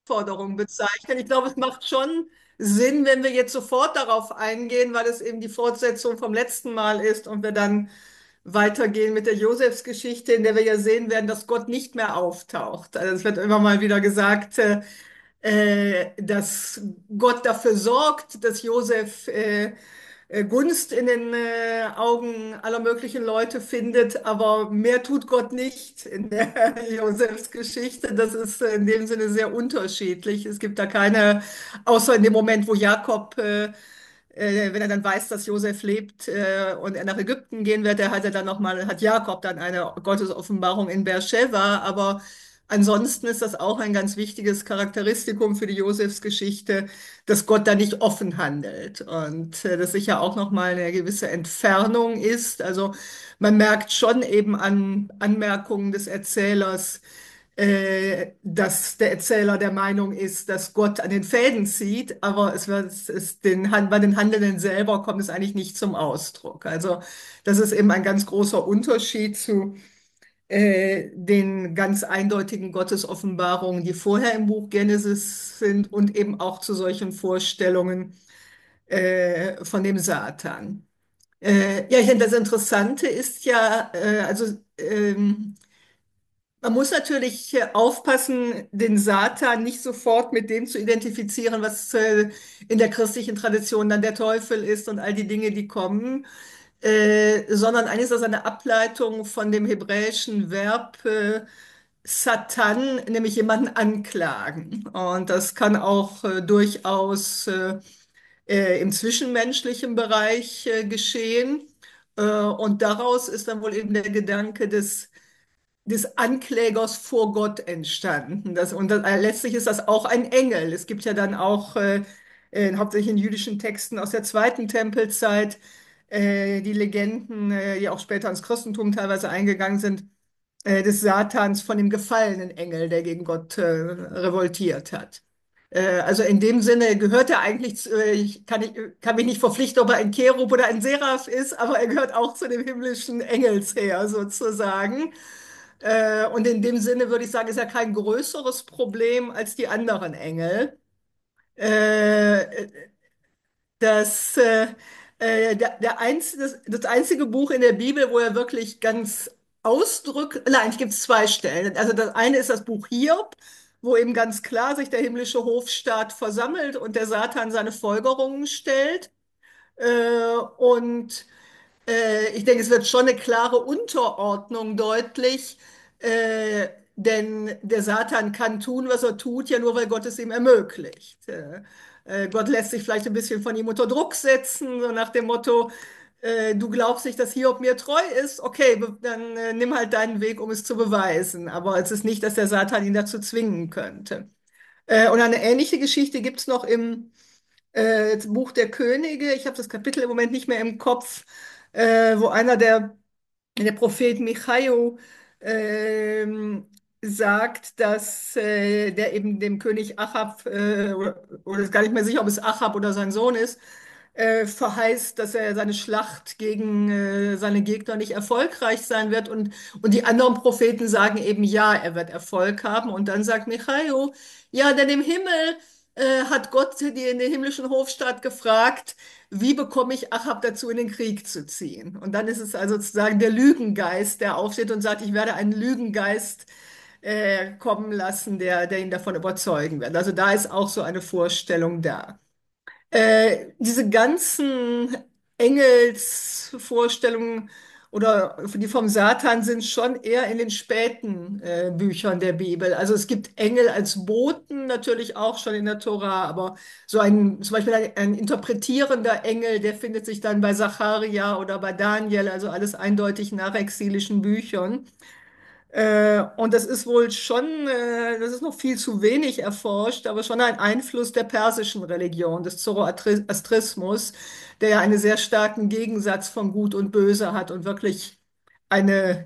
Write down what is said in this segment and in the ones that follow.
Herausforderung bezeichnen. Ich glaube, es macht schon Sinn, wenn wir jetzt sofort darauf eingehen, weil es eben die Fortsetzung vom letzten Mal ist und wir dann weitergehen mit der Josefsgeschichte, in der wir ja sehen werden, dass Gott nicht mehr auftaucht. Also es wird immer mal wieder gesagt, dass Gott dafür sorgt, dass Josef Gunst in den Augen aller möglichen Leute findet, aber mehr tut Gott nicht in der Josefsgeschichte. Das ist in dem Sinne sehr unterschiedlich. Es gibt da keine, außer in dem Moment, wo Jakob wenn er dann weiß, dass Josef lebt und er nach Ägypten gehen wird, hat er dann noch mal, hat Jakob dann eine Gottesoffenbarung in Beersheba. Aber ansonsten ist das auch ein ganz wichtiges Charakteristikum für die Josefsgeschichte, dass Gott da nicht offen handelt und das sicher auch noch mal eine gewisse Entfernung ist. Also man merkt schon eben an Anmerkungen des Erzählers, dass der Erzähler der Meinung ist, dass Gott an den Fäden zieht, aber es ist bei den Handelnden selber kommt es eigentlich nicht zum Ausdruck. Also das ist eben ein ganz großer Unterschied zu den ganz eindeutigen Gottesoffenbarungen, die vorher im Buch Genesis sind und eben auch zu solchen Vorstellungen von dem Satan. Ja, ich denke, das Interessante ist ja, man muss natürlich aufpassen, den Satan nicht sofort mit dem zu identifizieren, was in der christlichen Tradition dann der Teufel ist und all die Dinge, die kommen, sondern eigentlich ist das eine Ableitung von dem hebräischen Verb Satan, nämlich jemanden anklagen. Und das kann auch durchaus im zwischenmenschlichen Bereich geschehen. Und daraus ist dann wohl eben der Gedanke des Anklägers vor Gott entstanden. Letztlich ist das auch ein Engel. Es gibt ja dann auch hauptsächlich in jüdischen Texten aus der zweiten Tempelzeit die Legenden, die auch später ins Christentum teilweise eingegangen sind, des Satans von dem gefallenen Engel, der gegen Gott revoltiert hat. Also in dem Sinne gehört er eigentlich, kann mich nicht verpflichten, ob er ein Cherub oder ein Seraph ist, aber er gehört auch zu dem himmlischen Engelsheer sozusagen. Und in dem Sinne würde ich sagen, ist er kein größeres Problem als die anderen Engel. Äh, das einzige Buch in der Bibel, wo er wirklich ganz ausdrückt, nein, es gibt zwei Stellen. Also das eine ist das Buch Hiob, wo eben ganz klar sich der himmlische Hofstaat versammelt und der Satan seine Folgerungen stellt. Und ich denke, es wird schon eine klare Unterordnung deutlich, denn der Satan kann tun, was er tut, ja nur, weil Gott es ihm ermöglicht. Gott lässt sich vielleicht ein bisschen von ihm unter Druck setzen, so nach dem Motto, du glaubst nicht, dass Hiob mir treu ist, okay, dann nimm halt deinen Weg, um es zu beweisen. Aber es ist nicht, dass der Satan ihn dazu zwingen könnte. Und eine ähnliche Geschichte gibt es noch im Buch der Könige. Ich habe das Kapitel im Moment nicht mehr im Kopf, wo der Prophet Michaiah, sagt, dass der eben dem König Achab, oder ist gar nicht mehr sicher, ob es Achab oder sein Sohn ist, verheißt, dass er seine Schlacht gegen seine Gegner nicht erfolgreich sein wird. Und die anderen Propheten sagen eben, ja, er wird Erfolg haben. Und dann sagt Michaiah, ja, denn im Himmel hat Gott in den himmlischen Hofstaat gefragt, wie bekomme ich Achab dazu, in den Krieg zu ziehen? Und dann ist es also sozusagen der Lügengeist, der aufsteht und sagt, ich werde einen Lügengeist kommen lassen, der ihn davon überzeugen wird. Also da ist auch so eine Vorstellung da. Diese ganzen Engelsvorstellungen oder die vom Satan sind schon eher in den späten Büchern der Bibel. Also es gibt Engel als Boten natürlich auch schon in der Tora, aber zum Beispiel ein interpretierender Engel, der findet sich dann bei Zacharia oder bei Daniel, also alles eindeutig nachexilischen Büchern. Und das ist wohl schon, das ist noch viel zu wenig erforscht, aber schon ein Einfluss der persischen Religion, des Zoroastrismus, der ja einen sehr starken Gegensatz von Gut und Böse hat und wirklich eine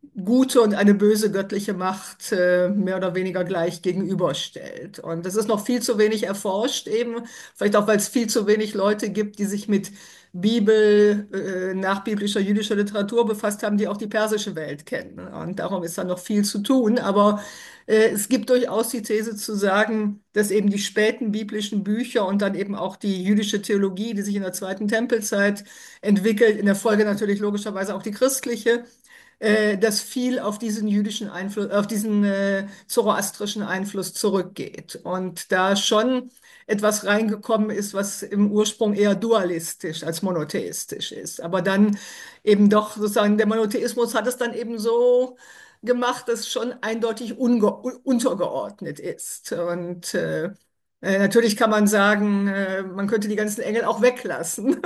gute und eine böse göttliche Macht mehr oder weniger gleich gegenüberstellt. Und das ist noch viel zu wenig erforscht, eben, vielleicht auch, weil es viel zu wenig Leute gibt, die sich mit Bibel, nachbiblischer jüdischer Literatur befasst haben, die auch die persische Welt kennen. Und darum ist da noch viel zu tun. Aber es gibt durchaus die These zu sagen, dass eben die späten biblischen Bücher und dann eben auch die jüdische Theologie, die sich in der zweiten Tempelzeit entwickelt, in der Folge natürlich logischerweise auch die christliche, das viel auf diesen jüdischen Einfluss, auf diesen zoroastrischen Einfluss zurückgeht. Und da schon etwas reingekommen ist, was im Ursprung eher dualistisch als monotheistisch ist. Aber dann eben doch sozusagen der Monotheismus hat es dann eben so gemacht, dass schon eindeutig untergeordnet ist. Und natürlich kann man sagen, man könnte die ganzen Engel auch weglassen.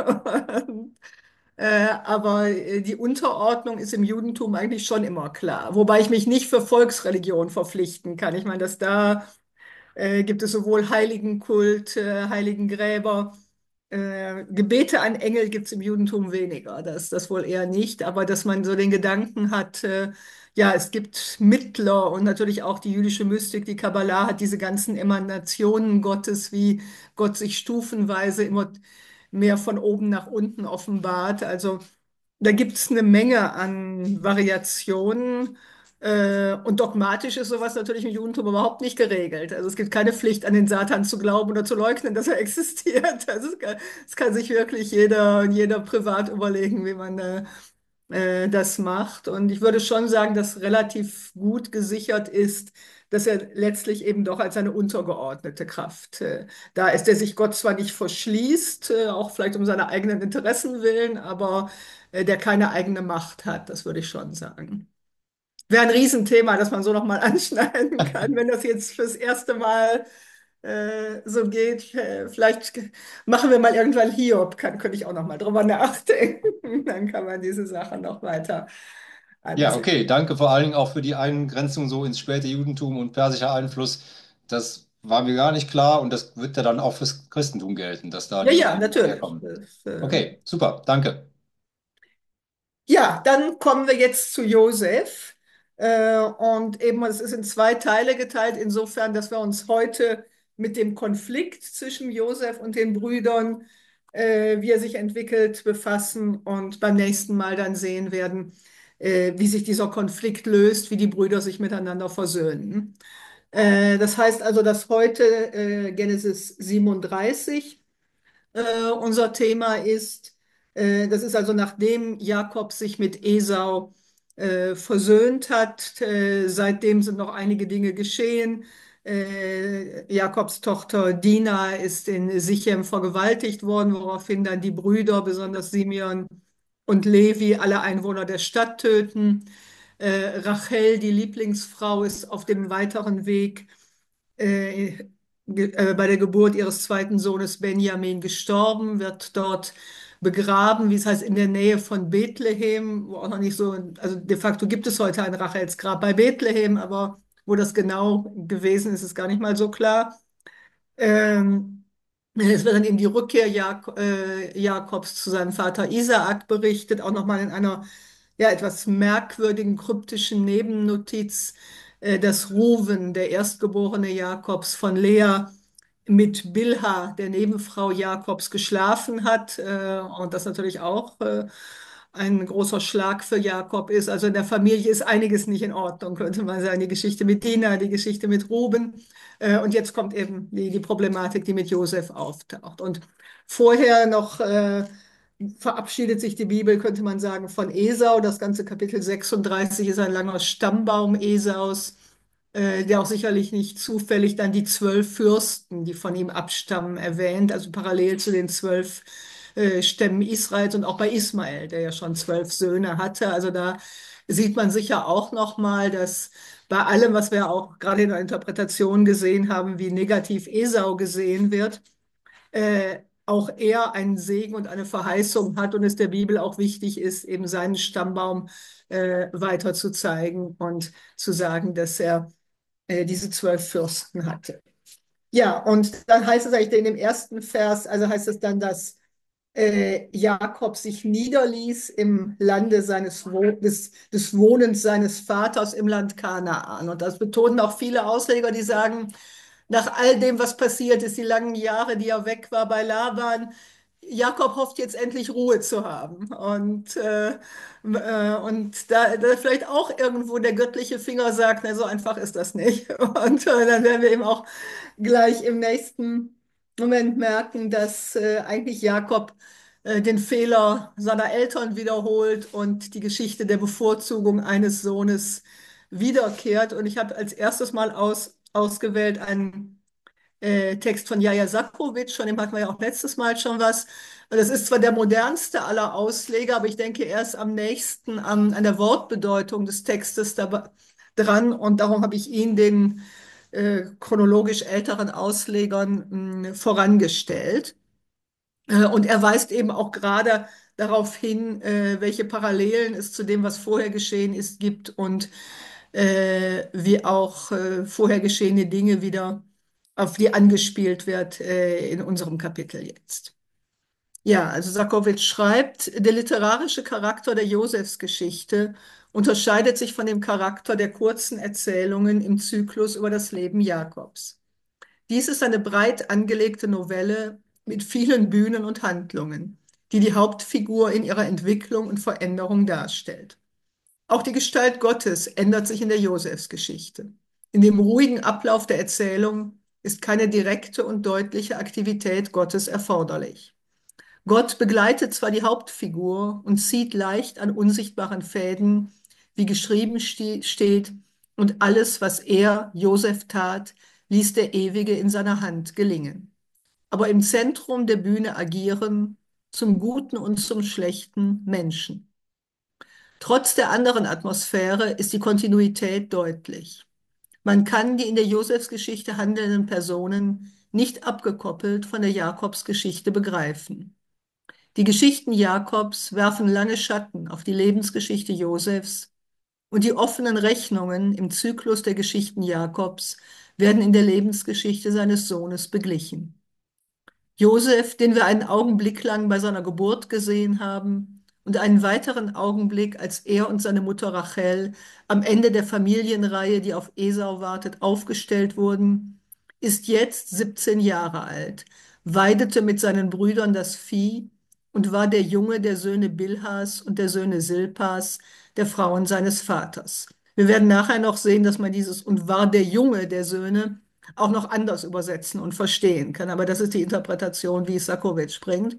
Aber die Unterordnung ist im Judentum eigentlich schon immer klar. Wobei ich mich nicht für Volksreligion verpflichten kann. Ich meine, dass da gibt es sowohl Heiligenkult, Heiligengräber, Gebete an Engel gibt es im Judentum weniger. Das wohl eher nicht. Aber dass man so den Gedanken hat, ja, es gibt Mittler und natürlich auch die jüdische Mystik, die Kabbalah hat diese ganzen Emanationen Gottes, wie Gott sich stufenweise immer mehr von oben nach unten offenbart. Also da gibt es eine Menge an Variationen. Und dogmatisch ist sowas natürlich im Judentum überhaupt nicht geregelt. Also es gibt keine Pflicht, an den Satan zu glauben oder zu leugnen, dass er existiert. Also es kann sich wirklich jeder privat überlegen, wie man das macht. Und ich würde schon sagen, dass relativ gut gesichert ist, dass er letztlich eben doch als eine untergeordnete Kraft da ist, der sich Gott zwar nicht verschließt, auch vielleicht um seine eigenen Interessen willen, aber der keine eigene Macht hat, das würde ich schon sagen. Wäre ein Riesenthema, das man so nochmal anschneiden kann, wenn das jetzt fürs erste Mal so geht. Vielleicht machen wir mal irgendwann Hiob, könnte ich auch nochmal drüber nachdenken. Dann kann man diese Sache noch weiter Ja, ansehen. okay, danke vor allen Dingen auch für die Eingrenzung so ins späte Judentum und persischer Einfluss. Das war mir gar nicht klar und das wird ja dann auch fürs Christentum gelten, dass da Ja, die ja, Elemente natürlich. herkommen. Okay, super, danke. Ja, dann kommen wir jetzt zu Josef. Und eben, es ist in zwei Teile geteilt, insofern, dass wir uns heute mit dem Konflikt zwischen Josef und den Brüdern, wie er sich entwickelt, befassen und beim nächsten Mal dann sehen werden, wie sich dieser Konflikt löst, wie die Brüder sich miteinander versöhnen. Das heißt also, dass heute Genesis 37 unser Thema ist. Das ist also nachdem Jakob sich mit Esau versöhnt hat. Seitdem sind noch einige Dinge geschehen. Jakobs Tochter Dina ist in Sichem vergewaltigt worden, woraufhin dann die Brüder, besonders Simeon und Levi, alle Einwohner der Stadt töten. Rachel, die Lieblingsfrau, ist auf dem weiteren Weg äh, bei der Geburt ihres zweiten Sohnes Benjamin gestorben, wird dort begraben, wie es heißt, in der Nähe von Bethlehem, wo auch noch nicht so, also de facto gibt es heute ein Rachels Grab bei Bethlehem, aber wo das genau gewesen ist, ist gar nicht mal so klar. Ähm, Es wird dann eben die Rückkehr Jakobs zu seinem Vater Isaak berichtet, auch nochmal in einer ja, etwas merkwürdigen, kryptischen Nebennotiz, dass Ruven, der Erstgeborene Jakobs von Lea, mit Bilha, der Nebenfrau Jakobs, geschlafen hat. Und das natürlich auch ein großer Schlag für Jakob ist. Also in der Familie ist einiges nicht in Ordnung, könnte man sagen. Die Geschichte mit Dina, die Geschichte mit Ruben. Und jetzt kommt eben die Problematik, die mit Josef auftaucht. Und vorher noch verabschiedet sich die Bibel, könnte man sagen, von Esau. Das ganze Kapitel 36 ist ein langer Stammbaum Esaus, der auch sicherlich nicht zufällig dann die 12 Fürsten, die von ihm abstammen, erwähnt, also parallel zu den 12 Stämmen Israels und auch bei Ismael, der ja schon 12 Söhne hatte. Also da sieht man sicher auch nochmal, dass bei allem, was wir auch gerade in der Interpretation gesehen haben, wie negativ Esau gesehen wird, auch er einen Segen und eine Verheißung hat und es der Bibel auch wichtig ist, eben seinen Stammbaum weiter zu zeigen und zu sagen, dass er diese 12 Fürsten hatte. Ja, und dann heißt es eigentlich in dem ersten Vers, also heißt es dann, dass Jakob sich niederließ im Lande des Wohnens seines Vaters im Land Kanaan. Und das betonen auch viele Ausleger, die sagen, nach all dem, was passiert ist, die langen Jahre, die er weg war bei Laban, Jakob hofft jetzt endlich Ruhe zu haben. Und da vielleicht auch irgendwo der göttliche Finger sagt, na, so einfach ist das nicht. Und dann werden wir eben auch gleich im nächsten Moment merken, dass eigentlich Jakob den Fehler seiner Eltern wiederholt und die Geschichte der Bevorzugung eines Sohnes wiederkehrt. Und ich habe als erstes mal ausgewählt einen Text von Jaja Sakovic, von dem hatten wir ja auch letztes Mal schon was. Das ist zwar der modernste aller Ausleger, aber ich denke, er ist am nächsten an der Wortbedeutung des Textes dran und darum habe ich ihn den chronologisch älteren Auslegern vorangestellt. Und er weist eben auch gerade darauf hin, welche Parallelen es zu dem, was vorher geschehen ist, gibt und wie auch vorher geschehene Dinge wieder auf die angespielt wird in unserem Kapitel jetzt. Ja, also Sakowitsch schreibt, der literarische Charakter der Josefsgeschichte unterscheidet sich von dem Charakter der kurzen Erzählungen im Zyklus über das Leben Jakobs. Dies ist eine breit angelegte Novelle mit vielen Bühnen und Handlungen, die die Hauptfigur in ihrer Entwicklung und Veränderung darstellt. Auch die Gestalt Gottes ändert sich in der Josefsgeschichte. In dem ruhigen Ablauf der Erzählung ist keine direkte und deutliche Aktivität Gottes erforderlich. Gott begleitet zwar die Hauptfigur und zieht leicht an unsichtbaren Fäden, wie geschrieben steht, und alles, was er, Josef, tat, ließ der Ewige in seiner Hand gelingen. Aber im Zentrum der Bühne agieren, zum Guten und zum Schlechten, Menschen. Trotz der anderen Atmosphäre ist die Kontinuität deutlich. Man kann die in der Josefsgeschichte handelnden Personen nicht abgekoppelt von der Jakobsgeschichte begreifen. Die Geschichten Jakobs werfen lange Schatten auf die Lebensgeschichte Josefs und die offenen Rechnungen im Zyklus der Geschichten Jakobs werden in der Lebensgeschichte seines Sohnes beglichen. Josef, den wir einen Augenblick lang bei seiner Geburt gesehen haben und einen weiteren Augenblick, als er und seine Mutter Rachel am Ende der Familienreihe, die auf Esau wartet, aufgestellt wurden, ist jetzt 17 Jahre alt, weidete mit seinen Brüdern das Vieh und war der Junge der Söhne Bilhas und der Söhne Silpas, der Frauen seines Vaters. Wir werden nachher noch sehen, dass man dieses und war der Junge der Söhne auch noch anders übersetzen und verstehen kann. Aber das ist die Interpretation, wie es Sakowitsch bringt.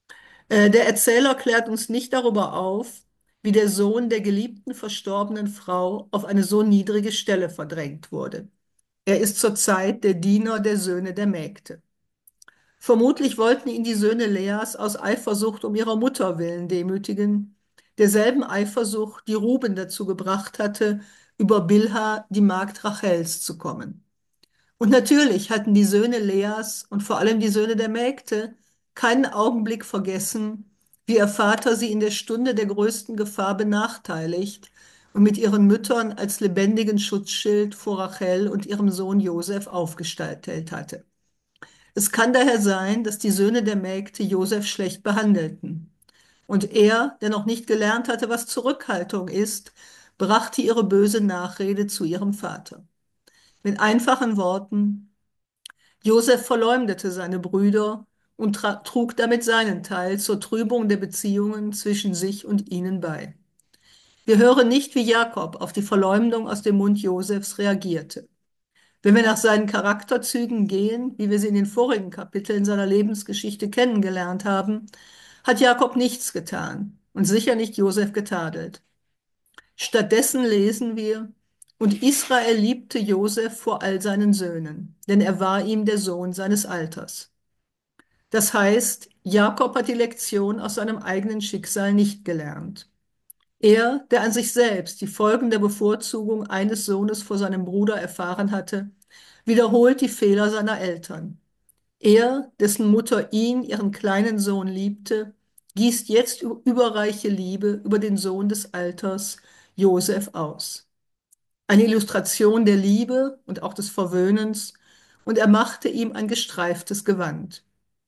Der Erzähler klärt uns nicht darüber auf, wie der Sohn der geliebten verstorbenen Frau auf eine so niedrige Stelle verdrängt wurde. Er ist zur Zeit der Diener der Söhne der Mägde. Vermutlich wollten ihn die Söhne Leas aus Eifersucht um ihrer Mutter willen demütigen, derselben Eifersucht, die Ruben dazu gebracht hatte, über Bilha, die Magd Rachels, zu kommen. Und natürlich hatten die Söhne Leas und vor allem die Söhne der Mägde keinen Augenblick vergessen, wie ihr Vater sie in der Stunde der größten Gefahr benachteiligt und mit ihren Müttern als lebendigen Schutzschild vor Rachel und ihrem Sohn Josef aufgestellt hatte. Es kann daher sein, dass die Söhne der Mägde Josef schlecht behandelten. Und er, der noch nicht gelernt hatte, was Zurückhaltung ist, brachte ihre böse Nachrede zu ihrem Vater. Mit einfachen Worten: Josef verleumdete seine Brüder und trug damit seinen Teil zur Trübung der Beziehungen zwischen sich und ihnen bei. Wir hören nicht, wie Jakob auf die Verleumdung aus dem Mund Josefs reagierte. Wenn wir nach seinen Charakterzügen gehen, wie wir sie in den vorigen Kapiteln seiner Lebensgeschichte kennengelernt haben, hat Jakob nichts getan und sicher nicht Josef getadelt. Stattdessen lesen wir: Und Israel liebte Josef vor all seinen Söhnen, denn er war ihm der Sohn seines Alters. Das heißt, Jakob hat die Lektion aus seinem eigenen Schicksal nicht gelernt. Er, der an sich selbst die Folgen der Bevorzugung eines Sohnes vor seinem Bruder erfahren hatte, wiederholt die Fehler seiner Eltern. Er, dessen Mutter ihn, ihren kleinen Sohn, liebte, gießt jetzt überreiche Liebe über den Sohn des Alters, Josef, aus. Eine Illustration der Liebe und auch des Verwöhnens, und er machte ihm ein gestreiftes Gewand.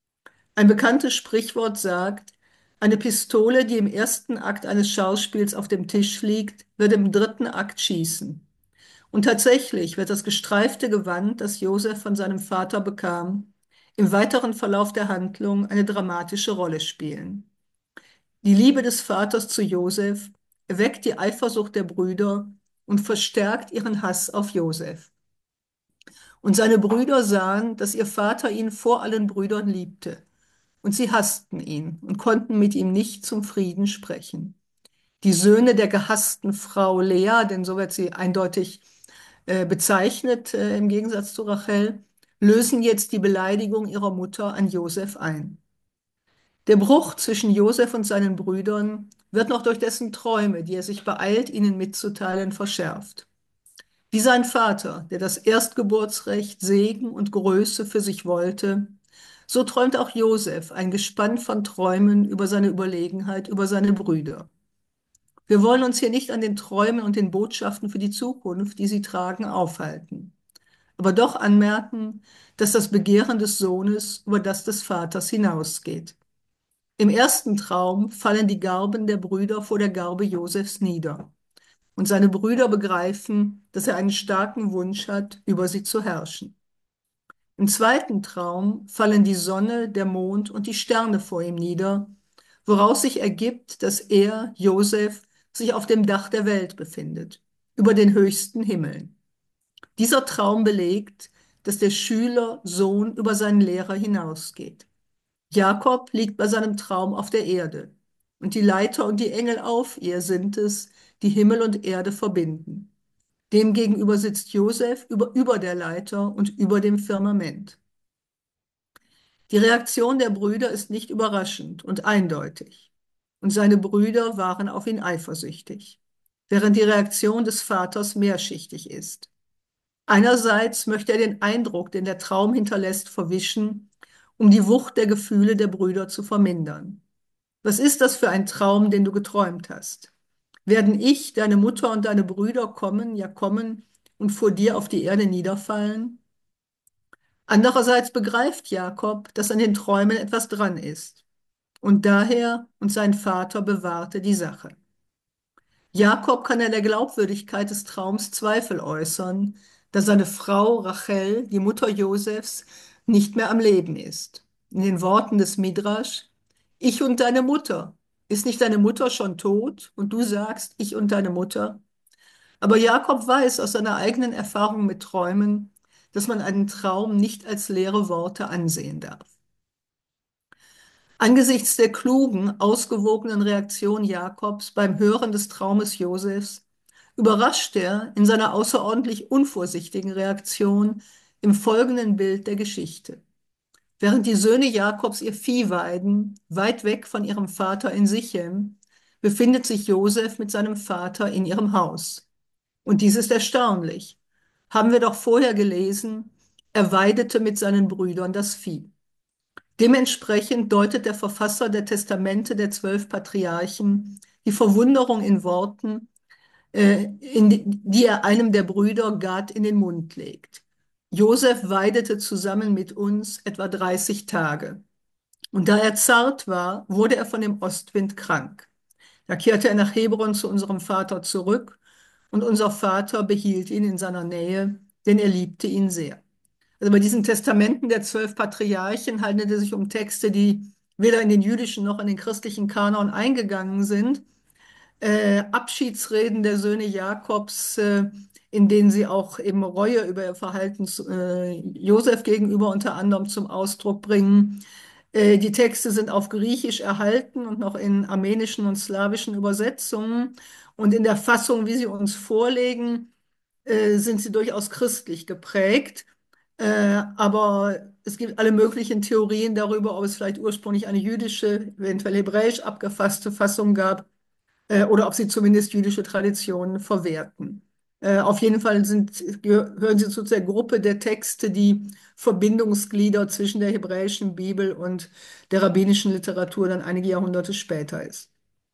Ein bekanntes Sprichwort sagt, eine Pistole, die im ersten Akt eines Schauspiels auf dem Tisch liegt, wird im dritten Akt schießen. Und tatsächlich wird das gestreifte Gewand, das Josef von seinem Vater bekam, im weiteren Verlauf der Handlung eine dramatische Rolle spielen. Die Liebe des Vaters zu Josef weckt die Eifersucht der Brüder und verstärkt ihren Hass auf Josef. Und seine Brüder sahen, dass ihr Vater ihn vor allen Brüdern liebte, und sie hassten ihn und konnten mit ihm nicht zum Frieden sprechen. Die Söhne der gehassten Frau Lea, denn so wird sie eindeutig bezeichnet, im Gegensatz zu Rachel, lösen jetzt die Beleidigung ihrer Mutter an Josef ein. Der Bruch zwischen Josef und seinen Brüdern wird noch durch dessen Träume, die er sich beeilt, ihnen mitzuteilen, verschärft. Wie sein Vater, der das Erstgeburtsrecht, Segen und Größe für sich wollte, so träumt auch Josef ein Gespann von Träumen über seine Überlegenheit, über seine Brüder. Wir wollen uns hier nicht an den Träumen und den Botschaften für die Zukunft, die sie tragen, aufhalten, aber doch anmerken, dass das Begehren des Sohnes über das des Vaters hinausgeht. Im ersten Traum fallen die Garben der Brüder vor der Garbe Josefs nieder. Und seine Brüder begreifen, dass er einen starken Wunsch hat, über sie zu herrschen. Im zweiten Traum fallen die Sonne, der Mond und die Sterne vor ihm nieder, woraus sich ergibt, dass er, Josef, sich auf dem Dach der Welt befindet, über den höchsten Himmeln. Dieser Traum belegt, dass der Schüler Sohn über seinen Lehrer hinausgeht. Jakob liegt bei seinem Traum auf der Erde, und die Leiter und die Engel auf ihr sind es, die Himmel und Erde verbinden. Demgegenüber sitzt Josef über der Leiter und über dem Firmament. Die Reaktion der Brüder ist nicht überraschend und eindeutig. Und seine Brüder waren auf ihn eifersüchtig, während die Reaktion des Vaters mehrschichtig ist. Einerseits möchte er den Eindruck, den der Traum hinterlässt, verwischen, um die Wucht der Gefühle der Brüder zu vermindern. Was ist das für ein Traum, den du geträumt hast? Werden ich, deine Mutter und deine Brüder kommen, ja kommen und vor dir auf die Erde niederfallen? Andererseits begreift Jakob, dass an den Träumen etwas dran ist. Und daher und sein Vater bewahrte die Sache. Jakob kann an der Glaubwürdigkeit des Traums Zweifel äußern, da seine Frau Rachel, die Mutter Josefs, nicht mehr am Leben ist. In den Worten des Midrasch, ich und deine Mutter. Ist nicht deine Mutter schon tot? Und du sagst, ich und deine Mutter? Aber Jakob weiß aus seiner eigenen Erfahrung mit Träumen, dass man einen Traum nicht als leere Worte ansehen darf. Angesichts der klugen, ausgewogenen Reaktion Jakobs beim Hören des Traumes Josefs überrascht er in seiner außerordentlich unvorsichtigen Reaktion im folgenden Bild der Geschichte. Während die Söhne Jakobs ihr Vieh weiden, weit weg von ihrem Vater in Sichem, befindet sich Josef mit seinem Vater in ihrem Haus. Und dies ist erstaunlich. Haben wir doch vorher gelesen, er weidete mit seinen Brüdern das Vieh. Dementsprechend deutet der Verfasser der Testamente der 12 Patriarchen die Verwunderung in Worten, die er einem der Brüder Gad in den Mund legt. Josef weidete zusammen mit uns etwa 30 Tage. Und da er zart war, wurde er von dem Ostwind krank. Da kehrte er nach Hebron zu unserem Vater zurück, und unser Vater behielt ihn in seiner Nähe, denn er liebte ihn sehr. Also bei diesen Testamenten der 12 Patriarchen handelt es sich um Texte, die weder in den jüdischen noch in den christlichen Kanon eingegangen sind. Abschiedsreden der Söhne Jakobs, in denen sie auch eben Reue über ihr Verhalten Josef gegenüber unter anderem zum Ausdruck bringen. Die Texte sind auf Griechisch erhalten und noch in armenischen und slawischen Übersetzungen. Und in der Fassung, wie sie uns vorlegen, sind sie durchaus christlich geprägt. Aber es gibt alle möglichen Theorien darüber, ob es vielleicht ursprünglich eine jüdische, eventuell hebräisch abgefasste Fassung gab oder ob sie zumindest jüdische Traditionen verwerten. Auf jeden Fall gehören sie zu der Gruppe der Texte, die Verbindungsglieder zwischen der hebräischen Bibel und der rabbinischen Literatur dann einige Jahrhunderte später ist.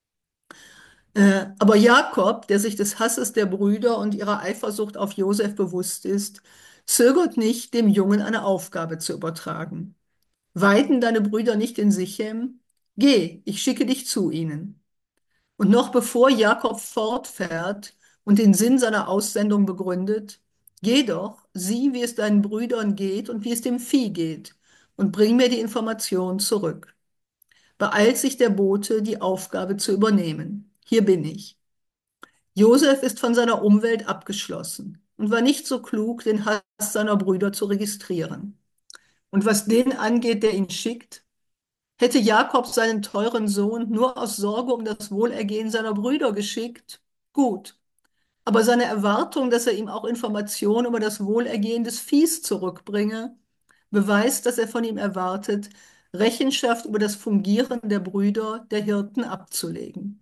Aber Jakob, der sich des Hasses der Brüder und ihrer Eifersucht auf Josef bewusst ist, zögert nicht, dem Jungen eine Aufgabe zu übertragen. Weiden deine Brüder nicht in Sichem? Geh, ich schicke dich zu ihnen. Und noch bevor Jakob fortfährt und den Sinn seiner Aussendung begründet, geh doch, sieh, wie es deinen Brüdern geht und wie es dem Vieh geht, und bring mir die Information zurück. Beeilt sich der Bote, die Aufgabe zu übernehmen. Hier bin ich. Josef ist von seiner Umwelt abgeschlossen und war nicht so klug, den Hass seiner Brüder zu registrieren. Und was den angeht, der ihn schickt, hätte Jakob seinen teuren Sohn nur aus Sorge um das Wohlergehen seiner Brüder geschickt? Gut. Aber seine Erwartung, dass er ihm auch Informationen über das Wohlergehen des Viehs zurückbringe, beweist, dass er von ihm erwartet, Rechenschaft über das Fungieren der Brüder, der Hirten abzulegen.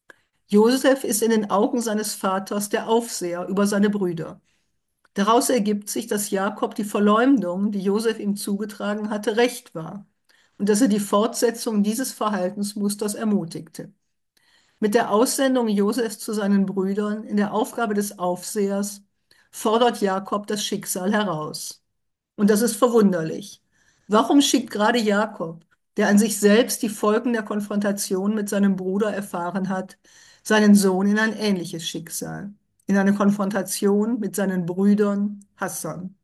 Josef ist in den Augen seines Vaters der Aufseher über seine Brüder. Daraus ergibt sich, dass Jakob die Verleumdung, die Josef ihm zugetragen hatte, recht war und dass er die Fortsetzung dieses Verhaltensmusters ermutigte. Mit der Aussendung Josefs zu seinen Brüdern in der Aufgabe des Aufsehers fordert Jakob das Schicksal heraus. Und das ist verwunderlich. Warum schickt gerade Jakob, der an sich selbst die Folgen der Konfrontation mit seinem Bruder erfahren hat, seinen Sohn in ein ähnliches Schicksal, in eine Konfrontation mit seinen Brüdern Hassan?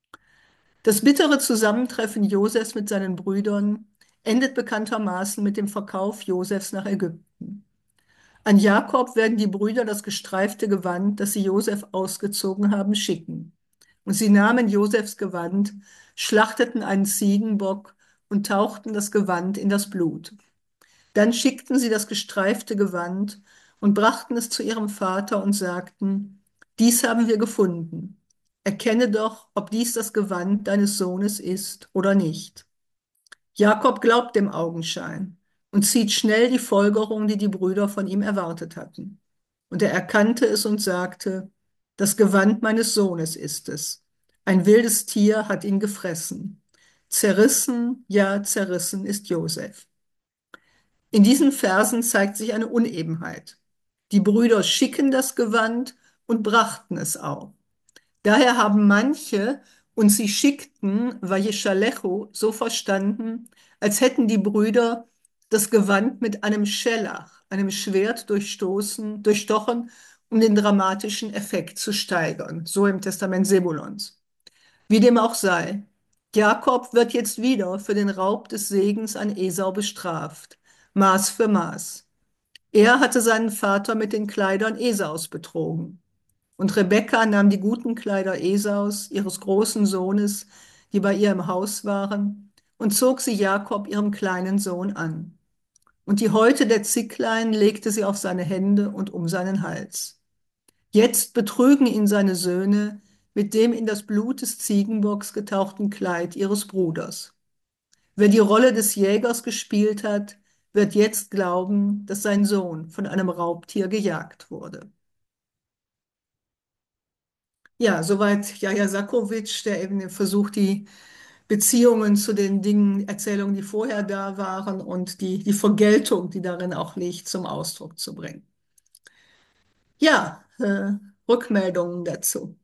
Das bittere Zusammentreffen Josefs mit seinen Brüdern endet bekanntermaßen mit dem Verkauf Josefs nach Ägypten. An Jakob werden die Brüder das gestreifte Gewand, das sie Josef ausgezogen haben, schicken. Und sie nahmen Josefs Gewand, schlachteten einen Ziegenbock und tauchten das Gewand in das Blut. Dann schickten sie das gestreifte Gewand und brachten es zu ihrem Vater und sagten, dies haben wir gefunden. Erkenne doch, ob dies das Gewand deines Sohnes ist oder nicht. Jakob glaubt dem Augenschein und zieht schnell die Folgerung, die die Brüder von ihm erwartet hatten. Und er erkannte es und sagte, das Gewand meines Sohnes ist es. Ein wildes Tier hat ihn gefressen. Zerrissen, ja, zerrissen ist Josef. In diesen Versen zeigt sich eine Unebenheit. Die Brüder schicken das Gewand und brachten es auch. Daher haben manche und sie schickten Vayeschalechu so verstanden, als hätten die Brüder das Gewand mit einem Schellach, einem Schwert durchstochen, um den dramatischen Effekt zu steigern, so im Testament Sebulons. Wie dem auch sei, Jakob wird jetzt wieder für den Raub des Segens an Esau bestraft, Maß für Maß. Er hatte seinen Vater mit den Kleidern Esaus betrogen. Und Rebekka nahm die guten Kleider Esaus, ihres großen Sohnes, die bei ihr im Haus waren, und zog sie Jakob, ihrem kleinen Sohn, an. Und die Häute der Zicklein legte sie auf seine Hände und um seinen Hals. Jetzt betrügen ihn seine Söhne mit dem in das Blut des Ziegenbocks getauchten Kleid ihres Bruders. Wer die Rolle des Jägers gespielt hat, wird jetzt glauben, dass sein Sohn von einem Raubtier gejagt wurde. Ja, soweit Jaja Sakovic, der eben versucht, die Beziehungen zu den Dingen, Erzählungen, die vorher da waren und die Vergeltung, die darin auch liegt, zum Ausdruck zu bringen. Ja, Rückmeldungen dazu.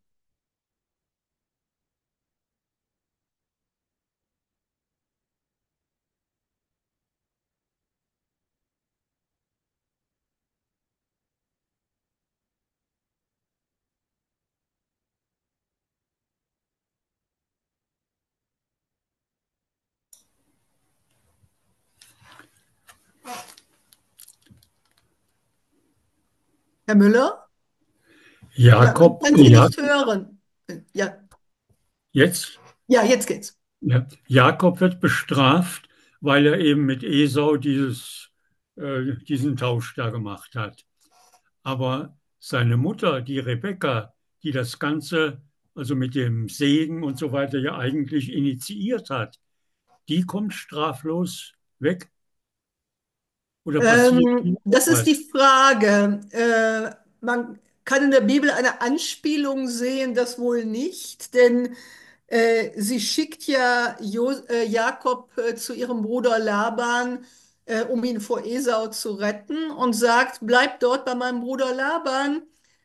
Herr Müller? Ja, man Jakob, kann Sie ja, nicht hören. Ja, jetzt, ja, jetzt geht's. ja, Jakob wird bestraft, weil er eben mit Esau diesen Tausch da gemacht hat. Aber seine Mutter, die Rebekka, die das Ganze, also mit dem Segen und so weiter, ja eigentlich initiiert hat, die kommt straflos weg. Oder passiert hier auch Das ist was? die Frage. Man kann in der Bibel eine Anspielung sehen, das wohl nicht, denn sie schickt ja Jakob zu ihrem Bruder Laban, um ihn vor Esau zu retten und sagt, bleib dort bei meinem Bruder Laban,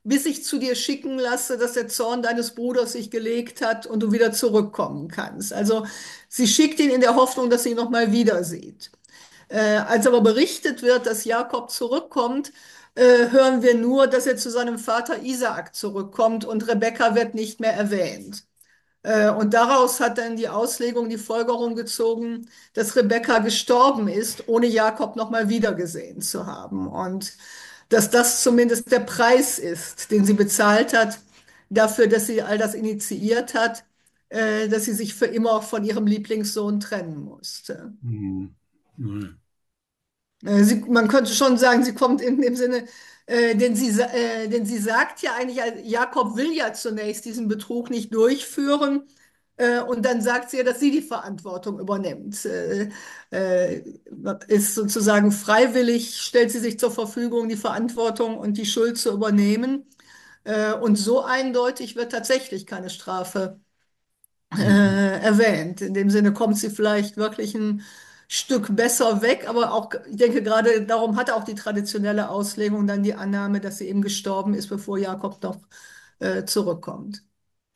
bis ich zu dir schicken lasse, dass der Zorn deines Bruders sich gelegt hat und du wieder zurückkommen kannst. Also sie schickt ihn in der Hoffnung, dass sie ihn nochmal wieder sieht. Als aber berichtet wird, dass Jakob zurückkommt, hören wir nur, dass er zu seinem Vater Isaak zurückkommt und Rebekka wird nicht mehr erwähnt. Und daraus hat dann die Auslegung die Folgerung gezogen, dass Rebekka gestorben ist, ohne Jakob nochmal wiedergesehen zu haben. Und dass das zumindest der Preis ist, den sie bezahlt hat, dafür, dass sie all das initiiert hat, dass sie sich für immer von ihrem Lieblingssohn trennen musste. Mhm. Mhm. Man könnte schon sagen, sie kommt in dem Sinne, denn sie sagt ja eigentlich, Jakob will ja zunächst diesen Betrug nicht durchführen, und dann sagt sie ja, dass sie die Verantwortung übernimmt. Äh, Ist sozusagen freiwillig, stellt sie sich zur Verfügung, die Verantwortung und die Schuld zu übernehmen. Und so eindeutig wird tatsächlich keine Strafe Mhm. erwähnt. In dem Sinne kommt sie vielleicht wirklich ein Stück besser weg, aber auch, ich denke, gerade darum hat auch die traditionelle Auslegung dann die Annahme, dass sie eben gestorben ist, bevor Jakob noch zurückkommt.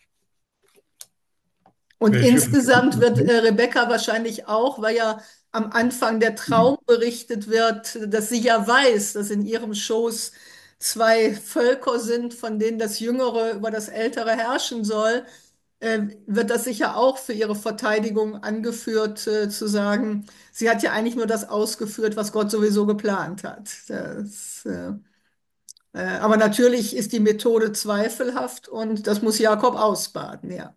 Und Welche, insgesamt wird Rebekka wahrscheinlich auch, weil ja am Anfang der Traum berichtet wird, dass sie ja weiß, dass in ihrem Schoß zwei Völker sind, von denen das Jüngere über das Ältere herrschen soll, wird das sicher auch für ihre Verteidigung angeführt, zu sagen, sie hat ja eigentlich nur das ausgeführt, was Gott sowieso geplant hat. Aber natürlich ist die Methode zweifelhaft und das muss Jakob ausbaden, ja.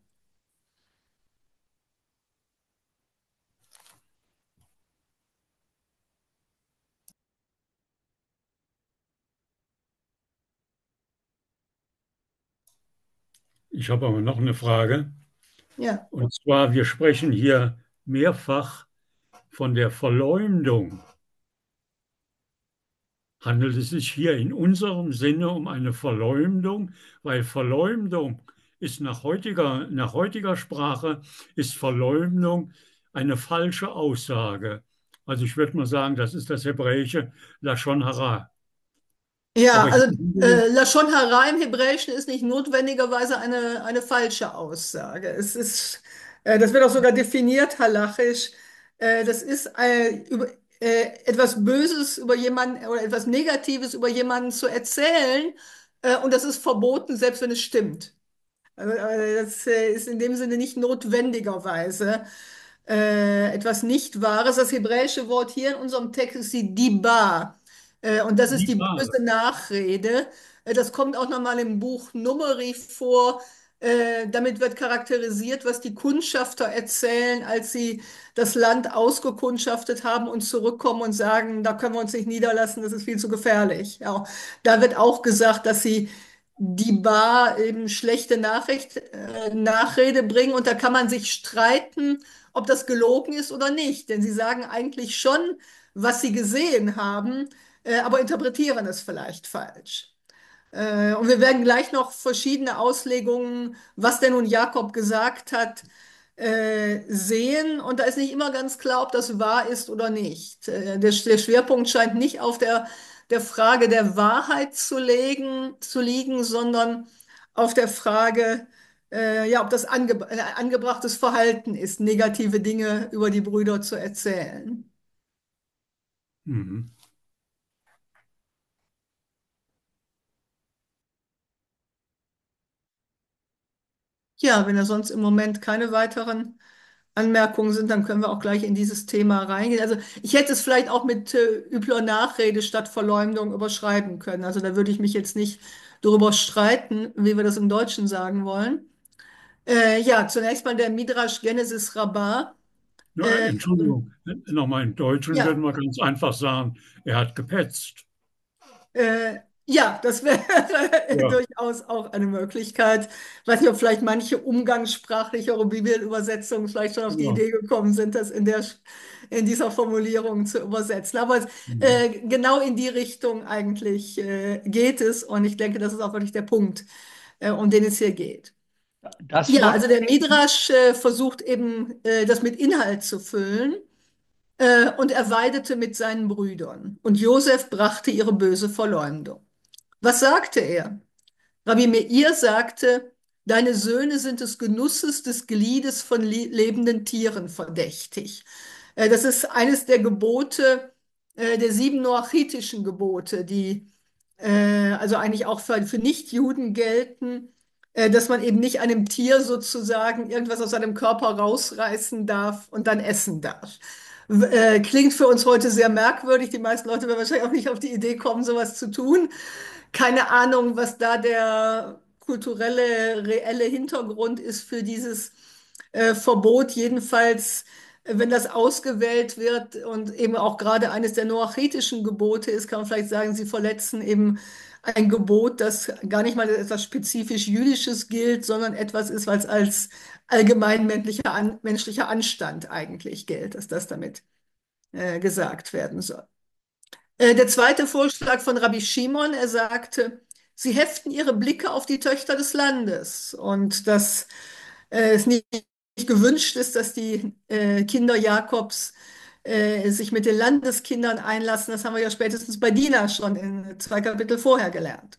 ich habe aber noch eine Frage. Ja. Und zwar, wir sprechen hier mehrfach von der Verleumdung. Handelt es sich hier in unserem Sinne um eine Verleumdung? Weil Verleumdung ist nach heutiger Sprache ist Verleumdung eine falsche Aussage. Also ich würde mal sagen, das ist das hebräische Lashon Hara. Ja, Aber also hier, Lashon Hara im Hebräischen ist nicht notwendigerweise eine falsche Aussage. Das wird auch sogar definiert halachisch. Das ist etwas Böses über jemanden oder etwas Negatives über jemanden zu erzählen, und das ist verboten, selbst wenn es stimmt. Also, das ist in dem Sinne nicht notwendigerweise etwas Nicht-Wahres. Das hebräische Wort hier in unserem Text ist die Diba. Und das ist die die Ware. böse Nachrede. Das kommt auch nochmal im Buch Numeri vor. Damit wird charakterisiert, was die Kundschafter erzählen, als sie das Land ausgekundschaftet haben und zurückkommen und sagen, da können wir uns nicht niederlassen, das ist viel zu gefährlich. Ja, da wird auch gesagt, dass sie die Bar eben schlechte Nachrede bringen, und da kann man sich streiten, ob das gelogen ist oder nicht, denn sie sagen eigentlich schon, was sie gesehen haben, aber interpretieren es vielleicht falsch. Und wir werden gleich noch verschiedene Auslegungen, was denn nun Jakob gesagt hat, sehen. Und da ist nicht immer ganz klar, ob das wahr ist oder nicht. Der Schwerpunkt scheint nicht auf der Frage der Wahrheit zu liegen, sondern auf der Frage, ja, ob das angebrachtes Verhalten ist, negative Dinge über die Brüder zu erzählen. Mhm. Ja, wenn da sonst im Moment keine weiteren Anmerkungen sind, dann können wir auch gleich in dieses Thema reingehen. Also ich hätte es vielleicht auch mit übler Nachrede statt Verleumdung überschreiben können. Also da würde ich mich jetzt nicht darüber streiten, wie wir das im Deutschen sagen wollen. Ja, zunächst mal der Midrash Genesis Rabbah. Ja, Äh, Entschuldigung, nochmal in Deutschen würden ja, wir ganz einfach sagen, er hat gepetzt. ja, das wäre Ja, durchaus auch eine Möglichkeit. Ich weiß nicht, ob vielleicht manche umgangssprachlichere Bibelübersetzungen vielleicht schon auf die ja. Idee gekommen sind, das in dieser Formulierung zu übersetzen. Aber Mhm. genau in die Richtung eigentlich geht es. Und ich denke, das ist auch wirklich der Punkt, um den es hier geht. Das Ja, war, also der Midrash versucht eben, das mit Inhalt zu füllen. Und er weidete mit seinen Brüdern. Und Josef brachte ihre böse Verleumdung. Was sagte er? Rabbi Meir sagte, deine Söhne sind des Genusses des Gliedes von lebenden Tieren verdächtig. Das ist eines der Gebote, der 7 noachitischen Gebote, die also eigentlich auch für Nichtjuden gelten, dass man eben nicht einem Tier sozusagen irgendwas aus seinem Körper rausreißen darf und dann essen darf. Klingt für uns heute sehr merkwürdig. Die meisten Leute werden wahrscheinlich auch nicht auf die Idee kommen, sowas zu tun. Keine Ahnung, was da der kulturelle, reelle Hintergrund ist für dieses Verbot. Jedenfalls, wenn das ausgewählt wird und eben auch gerade eines der noachitischen Gebote ist, kann man vielleicht sagen, sie verletzen eben ein Gebot, das gar nicht mal als etwas spezifisch Jüdisches gilt, sondern etwas ist, was als menschlicher Anstand eigentlich gilt, dass das damit gesagt werden soll. Der zweite Vorschlag von Rabbi Shimon, er sagte, sie heften ihre Blicke auf die Töchter des Landes und dass es nicht gewünscht ist, dass die Kinder Jakobs sich mit den Landeskindern einlassen. Das haben wir ja spätestens bei Dina schon in 2 Kapitel vorher gelernt.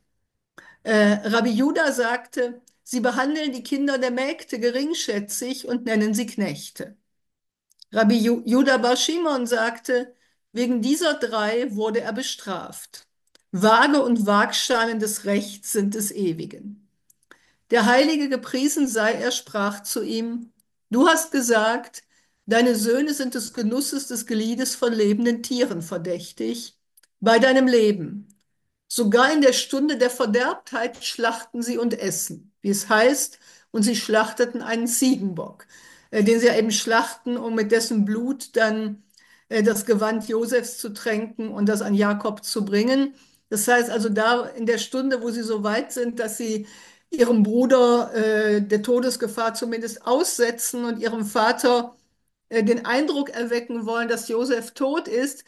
Rabbi Juda sagte, sie behandeln die Kinder der Mägde geringschätzig und nennen sie Knechte. Rabbi Judah bar Shimon sagte, wegen dieser 3 wurde er bestraft. Waage und Waagschalen des Rechts sind des Ewigen. Der Heilige gepriesen sei er, sprach zu ihm, du hast gesagt, deine Söhne sind des Genusses des Gliedes von lebenden Tieren verdächtig, bei deinem Leben. Sogar in der Stunde der Verderbtheit schlachten sie und essen, wie es heißt, und sie schlachteten einen Ziegenbock, den sie ja eben schlachten, um mit dessen Blut dann das Gewand Josefs zu tränken und das an Jakob zu bringen. Das heißt also, da in der Stunde, wo sie so weit sind, dass sie ihrem Bruder der Todesgefahr zumindest aussetzen und ihrem Vater den Eindruck erwecken wollen, dass Josef tot ist,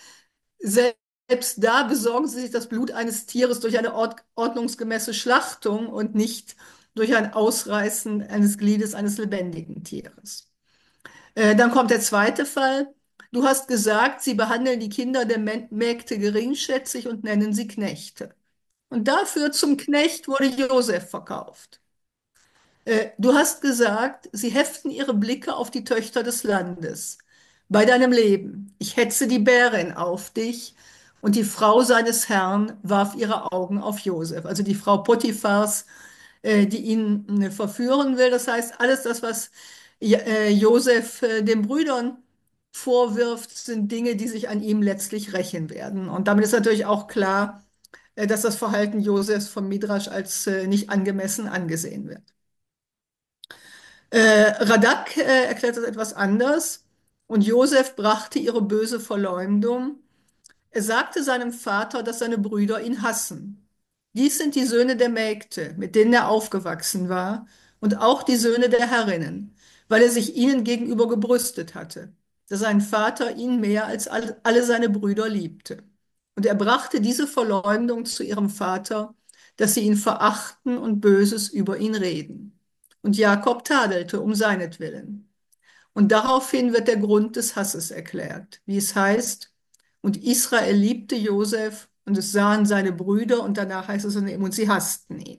selbst da besorgen sie sich das Blut eines Tieres durch eine ordnungsgemäße Schlachtung und nicht durch ein Ausreißen eines Gliedes eines lebendigen Tieres. Dann kommt der zweite Fall. Du hast gesagt, sie behandeln die Kinder der Mägde geringschätzig und nennen sie Knechte. Und dafür zum Knecht wurde Josef verkauft. Du hast gesagt, sie heften ihre Blicke auf die Töchter des Landes. Bei deinem Leben, ich hetze die Bärin auf dich, und die Frau seines Herrn warf ihre Augen auf Josef, also die Frau Potiphars, die ihn verführen will. Das heißt, alles das, was Josef den Brüdern vorwirft, sind Dinge, die sich an ihm letztlich rächen werden. Und damit ist natürlich auch klar, dass das Verhalten Josefs vom Midrasch als nicht angemessen angesehen wird. Radak erklärt das etwas anders. Und Josef brachte ihre böse Verleumdung. Er sagte seinem Vater, dass seine Brüder ihn hassen. Dies sind die Söhne der Mägde, mit denen er aufgewachsen war, und auch die Söhne der Herrinnen, weil er sich ihnen gegenüber gebrüstet hatte, dass sein Vater ihn mehr als alle seine Brüder liebte. Und er brachte diese Verleumdung zu ihrem Vater, dass sie ihn verachten und Böses über ihn reden. Und Jakob tadelte um seinetwillen. Und daraufhin wird der Grund des Hasses erklärt, wie es heißt, und Israel liebte Josef und es sahen seine Brüder und danach heißt es, und sie hassten ihn.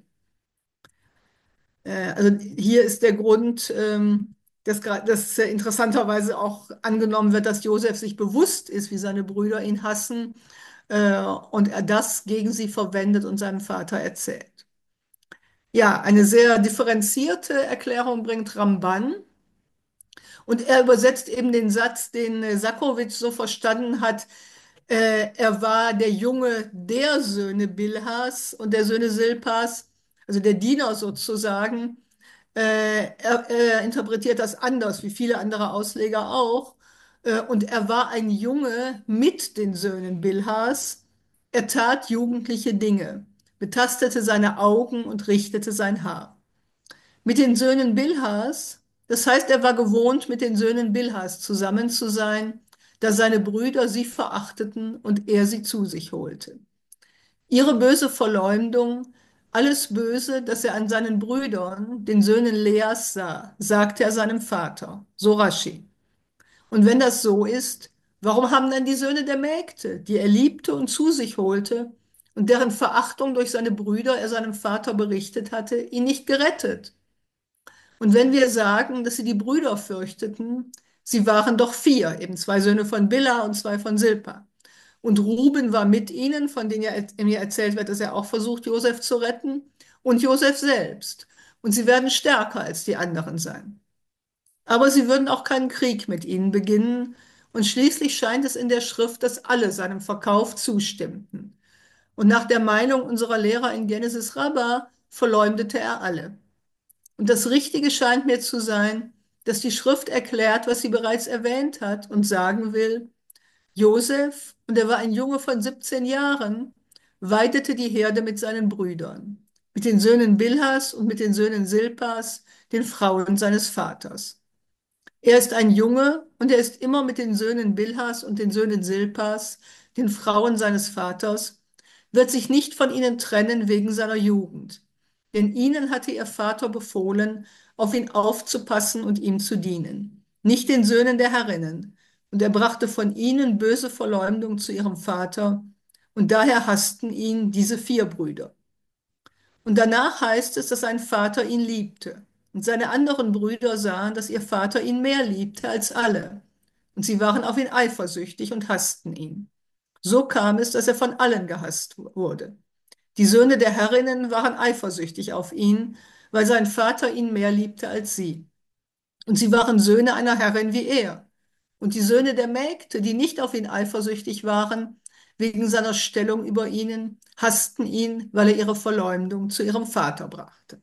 Also hier ist der Grund, dass interessanterweise auch angenommen wird, dass Josef sich bewusst ist, wie seine Brüder ihn hassen und er das gegen sie verwendet und seinem Vater erzählt. Ja, eine sehr differenzierte Erklärung bringt Ramban. Und er übersetzt eben den Satz, den Sakowitsch so verstanden hat, er war der Junge der Söhne Bilhas und der Söhne Silpas, also der Diener sozusagen. Er interpretiert das anders, wie viele andere Ausleger auch. Und er war ein Junge mit den Söhnen Bilhas. Er tat jugendliche Dinge, betastete seine Augen und richtete sein Haar. Mit den Söhnen Bilhas, das heißt, er war gewohnt, mit den Söhnen Bilhas zusammen zu sein, da seine Brüder sie verachteten und er sie zu sich holte. Ihre böse Verleumdung, alles Böse, das er an seinen Brüdern, den Söhnen Leas, sah, sagte er seinem Vater, so Rashi. Und wenn das so ist, warum haben dann die Söhne der Mägde, die er liebte und zu sich holte, und deren Verachtung durch seine Brüder er seinem Vater berichtet hatte, ihn nicht gerettet. Und wenn wir sagen, dass sie die Brüder fürchteten, sie waren doch vier, eben zwei Söhne von Bilha und zwei von Silpa. Und Ruben war mit ihnen, von denen ja mir erzählt wird, dass er auch versucht, Josef zu retten, und Josef selbst. Und sie werden stärker als die anderen sein. Aber sie würden auch keinen Krieg mit ihnen beginnen. Und schließlich scheint es in der Schrift, dass alle seinem Verkauf zustimmten. Und nach der Meinung unserer Lehrer in Genesis Rabbah verleumdete er alle. Und das Richtige scheint mir zu sein, dass die Schrift erklärt, was sie bereits erwähnt hat und sagen will, Josef, und er war ein Junge von 17 Jahren, weidete die Herde mit seinen Brüdern, mit den Söhnen Bilhas und mit den Söhnen Silpas, den Frauen seines Vaters. Er ist ein Junge und er ist immer mit den Söhnen Bilhas und den Söhnen Silpas, den Frauen seines Vaters, wird sich nicht von ihnen trennen wegen seiner Jugend. Denn ihnen hatte ihr Vater befohlen, auf ihn aufzupassen und ihm zu dienen, nicht den Söhnen der Herrinnen. Und er brachte von ihnen böse Verleumdung zu ihrem Vater, und daher hassten ihn diese vier Brüder. Und danach heißt es, dass sein Vater ihn liebte. Und seine anderen Brüder sahen, dass ihr Vater ihn mehr liebte als alle. Und sie waren auf ihn eifersüchtig und hassten ihn. So kam es, dass er von allen gehasst wurde. Die Söhne der Herrinnen waren eifersüchtig auf ihn, weil sein Vater ihn mehr liebte als sie. Und sie waren Söhne einer Herrin wie er. Und die Söhne der Mägde, die nicht auf ihn eifersüchtig waren, wegen seiner Stellung über ihnen, hassten ihn, weil er ihre Verleumdung zu ihrem Vater brachte.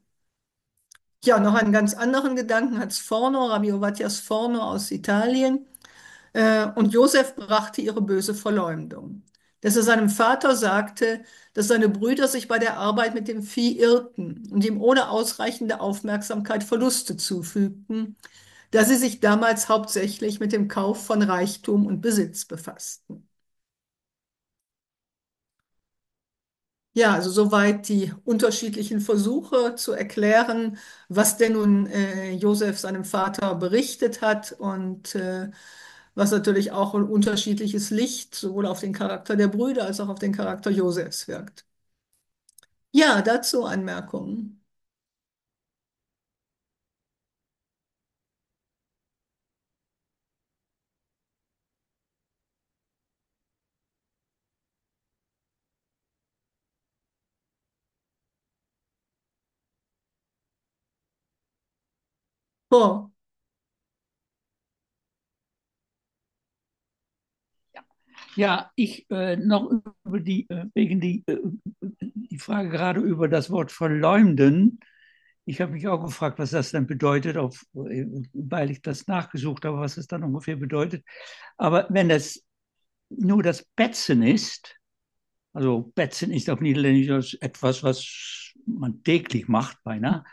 Ja, noch einen ganz anderen Gedanken hat Sforno, Rabbi Ovadia Sforno aus Italien. Und Josef brachte ihre böse Verleumdung, dass er seinem Vater sagte, dass seine Brüder sich bei der Arbeit mit dem Vieh irrten und ihm ohne ausreichende Aufmerksamkeit Verluste zufügten, da sie sich damals hauptsächlich mit dem Kauf von Reichtum und Besitz befassten. Ja, also soweit die unterschiedlichen Versuche zu erklären, was denn nun Josef seinem Vater berichtet hat und was natürlich auch ein unterschiedliches Licht sowohl auf den Charakter der Brüder als auch auf den Charakter Josefs wirkt. Ja, dazu Anmerkungen. Oh, Ja, ich noch über die Frage gerade über das Wort verleumden. Ich habe mich auch gefragt, was das dann bedeutet, weil ich das nachgesucht habe, was es dann ungefähr bedeutet. Aber wenn das nur das Betzen ist, also Betzen ist auf Niederländisch etwas, was man täglich macht, beinahe.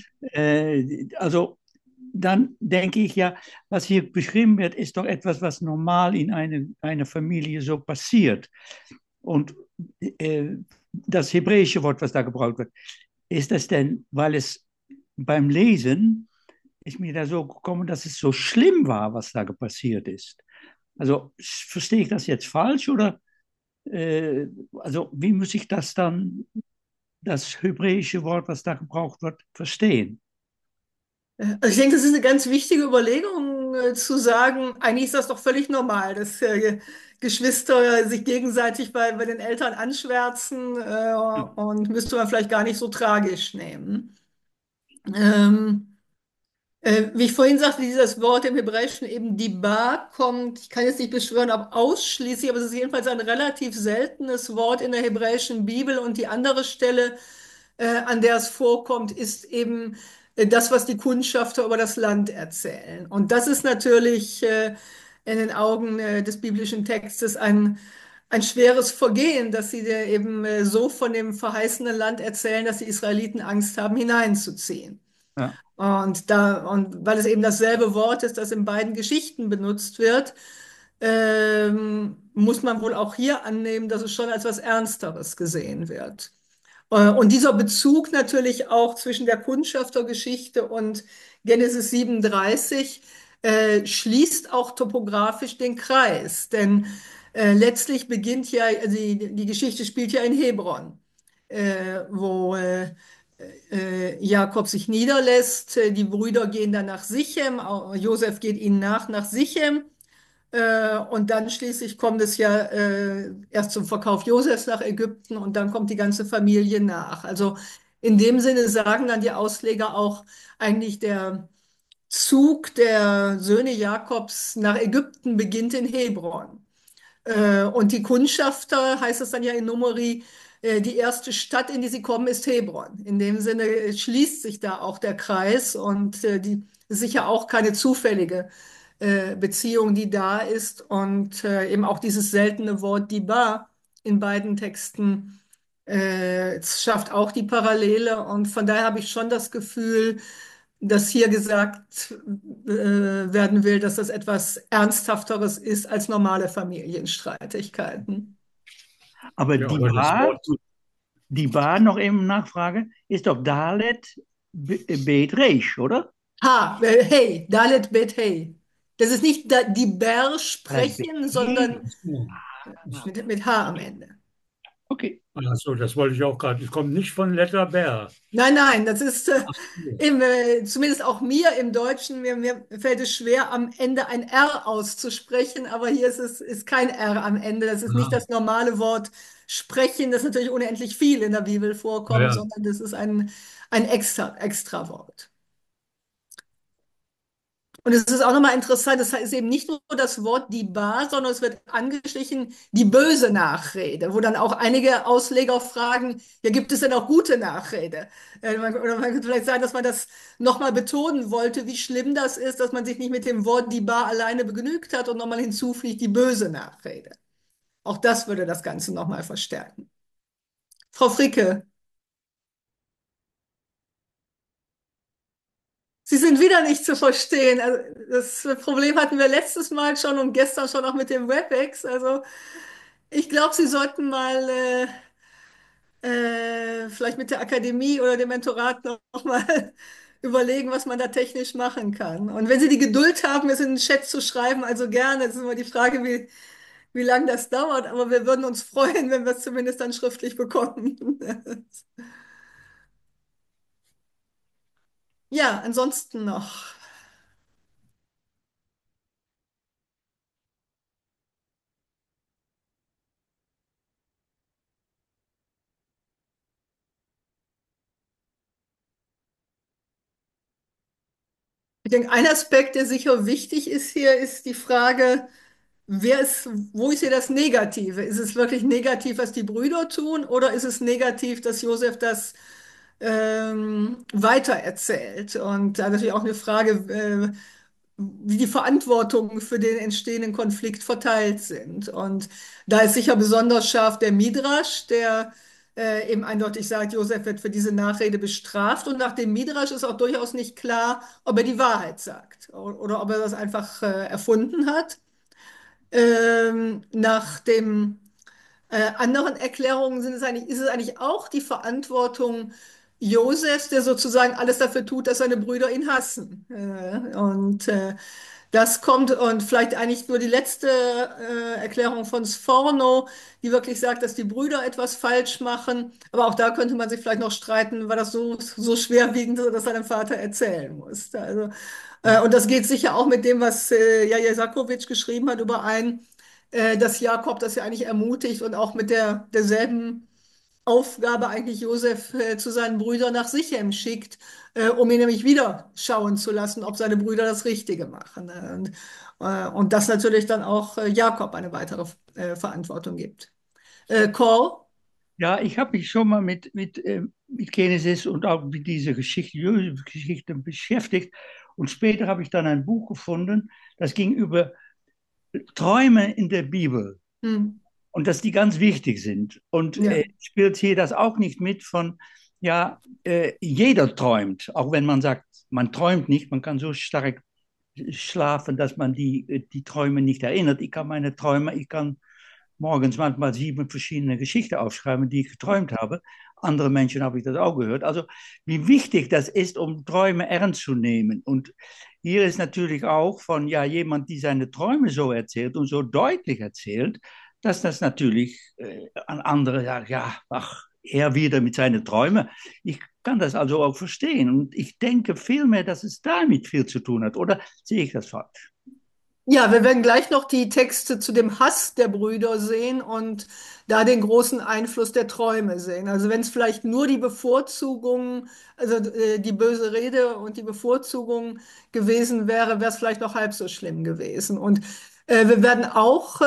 Also dann denke ich ja, was hier beschrieben wird, ist doch etwas, was normal in einer Familie so passiert. Und das hebräische Wort, was da gebraucht wird, ist das denn, weil es beim Lesen ist mir da so gekommen, dass es so schlimm war, was da passiert ist. Also verstehe ich das jetzt falsch oder also wie muss ich das dann, das hebräische Wort, was da gebraucht wird, verstehen? also ich denke, das ist eine ganz wichtige Überlegung, zu sagen, eigentlich ist das doch völlig normal, dass Geschwister sich gegenseitig bei den Eltern anschwärzen, und müsste man vielleicht gar nicht so tragisch nehmen. Ähm, wie ich vorhin sagte, dieses Wort im Hebräischen eben Dibar kommt, ich kann jetzt nicht beschwören, ob ausschließlich, aber es ist jedenfalls ein relativ seltenes Wort in der hebräischen Bibel und die andere Stelle, an der es vorkommt, ist eben das, was die Kundschafter über das Land erzählen. Und das ist natürlich in den Augen des biblischen Textes ein schweres Vergehen, dass sie dir eben so von dem verheißenen Land erzählen, dass die Israeliten Angst haben, hineinzuziehen. Ja, Und weil es eben dasselbe Wort ist, das in beiden Geschichten benutzt wird, muss man wohl auch hier annehmen, dass es schon als was Ernsteres gesehen wird. Und dieser Bezug natürlich auch zwischen der Kundschaftergeschichte und Genesis 37 schließt auch topografisch den Kreis. Denn Letztlich beginnt ja, also die Geschichte spielt ja in Hebron, wo Jakob sich niederlässt. Die Brüder gehen dann nach Sichem, Josef geht ihnen nach Sichem. Und dann schließlich kommt es ja erst zum Verkauf Josefs nach Ägypten und dann kommt die ganze Familie nach. Also in dem Sinne sagen dann die Ausleger auch eigentlich der Zug der Söhne Jakobs nach Ägypten beginnt in Hebron. Und die Kundschafter, heißt es dann ja in Numeri, die erste Stadt, in die sie kommen, ist Hebron. In dem Sinne schließt sich da auch der Kreis und die ist sicher auch keine zufällige Beziehung, die da ist. Und eben auch dieses seltene Wort Dibar in beiden Texten es schafft auch die Parallele. Und von daher habe ich schon das Gefühl, dass hier gesagt werden will, dass das etwas Ernsthafteres ist als normale Familienstreitigkeiten. Aber Ja, aber das Wort, die war noch eben Nachfrage, ist doch Dalet Bet Resh, oder? Hey, Dalet Bet Hey. Das ist nicht die Bär Bet sprechen, Hey. sondern mit H am Ende. Okay. also das wollte ich auch gerade. Es kommt nicht von Letter Bear. Nein, nein, das ist Ach so. zumindest auch mir im Deutschen, mir fällt es schwer, am Ende ein R auszusprechen, aber hier ist kein R am Ende. Das ist nicht Ah, das normale Wort sprechen, das natürlich unendlich viel in der Bibel vorkommt, ja, sondern das ist ein extra Wort. Und es ist auch nochmal interessant, das ist eben nicht nur das Wort die Bar, sondern es wird angestrichen die böse Nachrede, wo dann auch einige Ausleger fragen, ja, gibt es denn auch gute Nachrede? Oder man könnte vielleicht sagen, dass man das nochmal betonen wollte, wie schlimm das ist, dass man sich nicht mit dem Wort die Bar alleine begnügt hat und nochmal hinzufügt die böse Nachrede. Auch das würde das Ganze nochmal verstärken. Frau Fricke, Sie sind wieder nicht zu verstehen. Also das Problem hatten wir letztes Mal schon und gestern schon auch mit dem WebEx. Also ich glaube, Sie sollten mal vielleicht mit der Akademie oder dem Mentorat noch mal überlegen, was man da technisch machen kann. Und wenn Sie die Geduld haben, es in den Chat zu schreiben, also gerne. Das ist immer die Frage, wie lange das dauert. Aber wir würden uns freuen, wenn wir es zumindest dann schriftlich bekommen. Ja, ansonsten noch. Ich denke, ein Aspekt, der sicher wichtig ist hier, ist die Frage, wo ist hier das Negative? Ist es wirklich negativ, was die Brüder tun, oder ist es negativ, dass Josef das weitererzählt? Und da natürlich auch eine Frage, wie die Verantwortungen für den entstehenden Konflikt verteilt sind. Und da ist sicher besonders scharf der Midrasch, der eben eindeutig sagt, Josef wird für diese Nachrede bestraft. Und nach dem Midrasch ist auch durchaus nicht klar, ob er die Wahrheit sagt oder ob er das einfach erfunden hat. Nach dem anderen Erklärungen ist es eigentlich auch die Verantwortung Josefs, der sozusagen alles dafür tut, dass seine Brüder ihn hassen. Das kommt, und vielleicht eigentlich nur die letzte Erklärung von Sforno, die wirklich sagt, dass die Brüder etwas falsch machen. Aber auch da könnte man sich vielleicht noch streiten, war das so schwerwiegend, dass er dem Vater erzählen musste. Also, und das geht sicher auch mit dem, was Jaja Sakovic geschrieben hat, überein, dass Jakob das ja eigentlich ermutigt und auch mit derselben Aufgabe eigentlich Josef zu seinen Brüdern nach Sichem schickt, um ihn nämlich wieder schauen zu lassen, ob seine Brüder das Richtige machen. Und das natürlich dann auch Jakob eine weitere Verantwortung gibt. Call? Ja, ich habe mich schon mal mit Genesis und auch mit dieser Geschichte, Geschichte beschäftigt. Und später habe ich dann ein Buch gefunden, das ging über Träume in der Bibel. Hm. Und dass die ganz wichtig sind. Und Ja. spielt hier das auch nicht mit von, ja, jeder träumt, auch wenn man sagt, man träumt nicht, man kann so stark schlafen, dass man die Träume nicht erinnert. Ich kann meine Träume, ich kann morgens manchmal 7 verschiedene Geschichten aufschreiben, die ich geträumt habe. Andere Menschen habe ich das auch gehört. Also wie wichtig das ist, um Träume ernst zu nehmen. Und hier ist natürlich auch von ja jemand, die seine Träume so erzählt und so deutlich erzählt, dass das natürlich an andere sagen, ja, ach, er wieder mit seinen Träumen. Ich kann das also auch verstehen. Und ich denke vielmehr, dass es damit viel zu tun hat. Oder sehe ich das falsch? Ja, wir werden gleich noch die Texte zu dem Hass der Brüder sehen und da den großen Einfluss der Träume sehen. Also wenn es vielleicht nur die Bevorzugung, also die böse Rede und die Bevorzugung gewesen wäre, wäre es vielleicht noch halb so schlimm gewesen. Und wir werden auch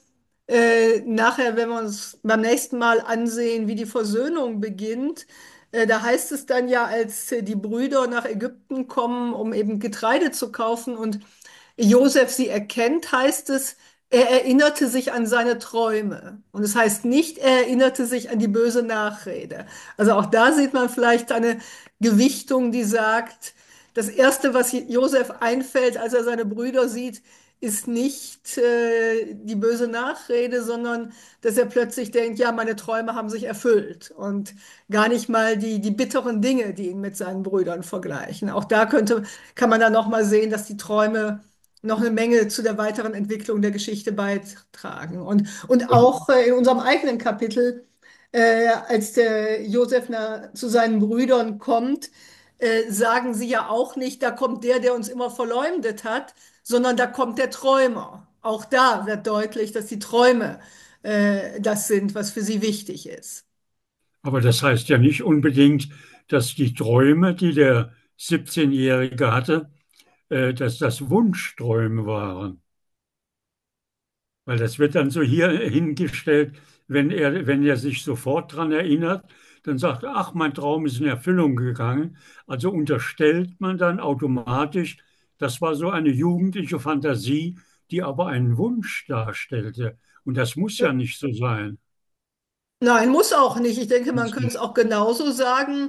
nachher, wenn wir uns beim nächsten Mal ansehen, wie die Versöhnung beginnt, da heißt es dann ja, als die Brüder nach Ägypten kommen, um eben Getreide zu kaufen und Josef sie erkennt, heißt es, er erinnerte sich an seine Träume. Und es heißt nicht, er erinnerte sich an die böse Nachrede. Also auch da sieht man vielleicht eine Gewichtung, die sagt, das Erste, was Josef einfällt, als er seine Brüder sieht, ist nicht die böse Nachrede, sondern dass er plötzlich denkt, ja, meine Träume haben sich erfüllt und gar nicht mal die bitteren Dinge, die ihn mit seinen Brüdern vergleichen. Auch da kann man dann noch mal sehen, dass die Träume noch eine Menge zu der weiteren Entwicklung der Geschichte beitragen. Und auch in unserem eigenen Kapitel, als der Josef zu seinen Brüdern kommt, sagen sie ja auch nicht, da kommt der uns immer verleumdet hat, sondern da kommt der Träumer. Auch da wird deutlich, dass die Träume das sind, was für sie wichtig ist. Aber das heißt ja nicht unbedingt, dass die Träume, die der 17-Jährige hatte, dass das Wunschträume waren. Weil das wird dann so hier hingestellt, wenn er sich sofort daran erinnert, dann sagt er, ach, mein Traum ist in Erfüllung gegangen. Also unterstellt man dann automatisch, das war so eine jugendliche Fantasie, die aber einen Wunsch darstellte. Und das muss ja nicht so sein. Nein, muss auch nicht. Ich denke, man Muss könnte es nicht. auch genauso sagen.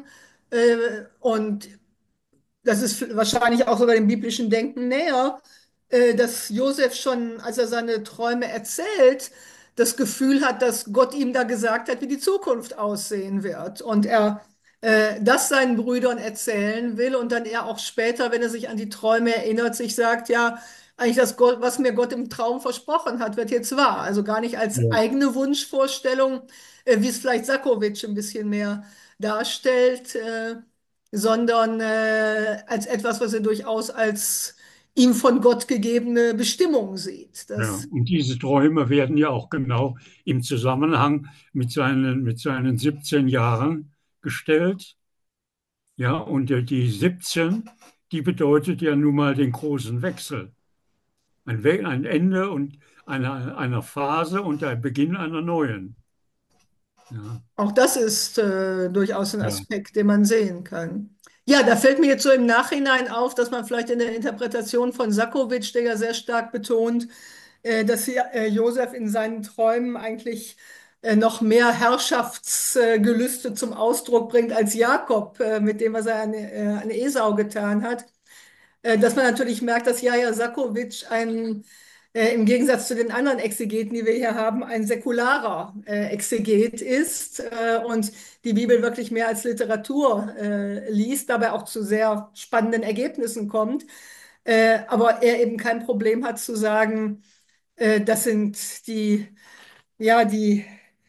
Und das ist wahrscheinlich auch sogar dem biblischen Denken näher, dass Josef schon, als er seine Träume erzählt, das Gefühl hat, dass Gott ihm da gesagt hat, wie die Zukunft aussehen wird. Und er das seinen Brüdern erzählen will und dann er auch später, wenn er sich an die Träume erinnert, sich sagt, ja, eigentlich das Gott, was mir Gott im Traum versprochen hat, wird jetzt wahr. Also gar nicht als Ja, eigene Wunschvorstellung, wie es vielleicht Sakowitsch ein bisschen mehr darstellt, sondern als etwas, was er durchaus als ihm von Gott gegebene Bestimmung sieht. ja. Das, Und diese Träume werden ja auch genau im Zusammenhang mit seinen 17 Jahren gestellt. Ja, und die 17, die bedeutet ja nun mal den großen Wechsel. Ein Ende und einer Phase und der Beginn einer neuen. Ja, auch das ist durchaus ein ja, Aspekt, den man sehen kann. Ja, da fällt mir jetzt so im Nachhinein auf, dass man vielleicht in der Interpretation von Sakowitsch, der ja sehr stark betont, dass hier, Josef in seinen Träumen eigentlich noch mehr Herrschaftsgelüste zum Ausdruck bringt als Jakob, mit dem, was er an Esau getan hat. Dass man natürlich merkt, dass Jaja Sakowitsch im Gegensatz zu den anderen Exegeten, die wir hier haben, ein säkularer Exeget ist und die Bibel wirklich mehr als Literatur liest, dabei auch zu sehr spannenden Ergebnissen kommt. Aber er eben kein Problem hat zu sagen, das sind die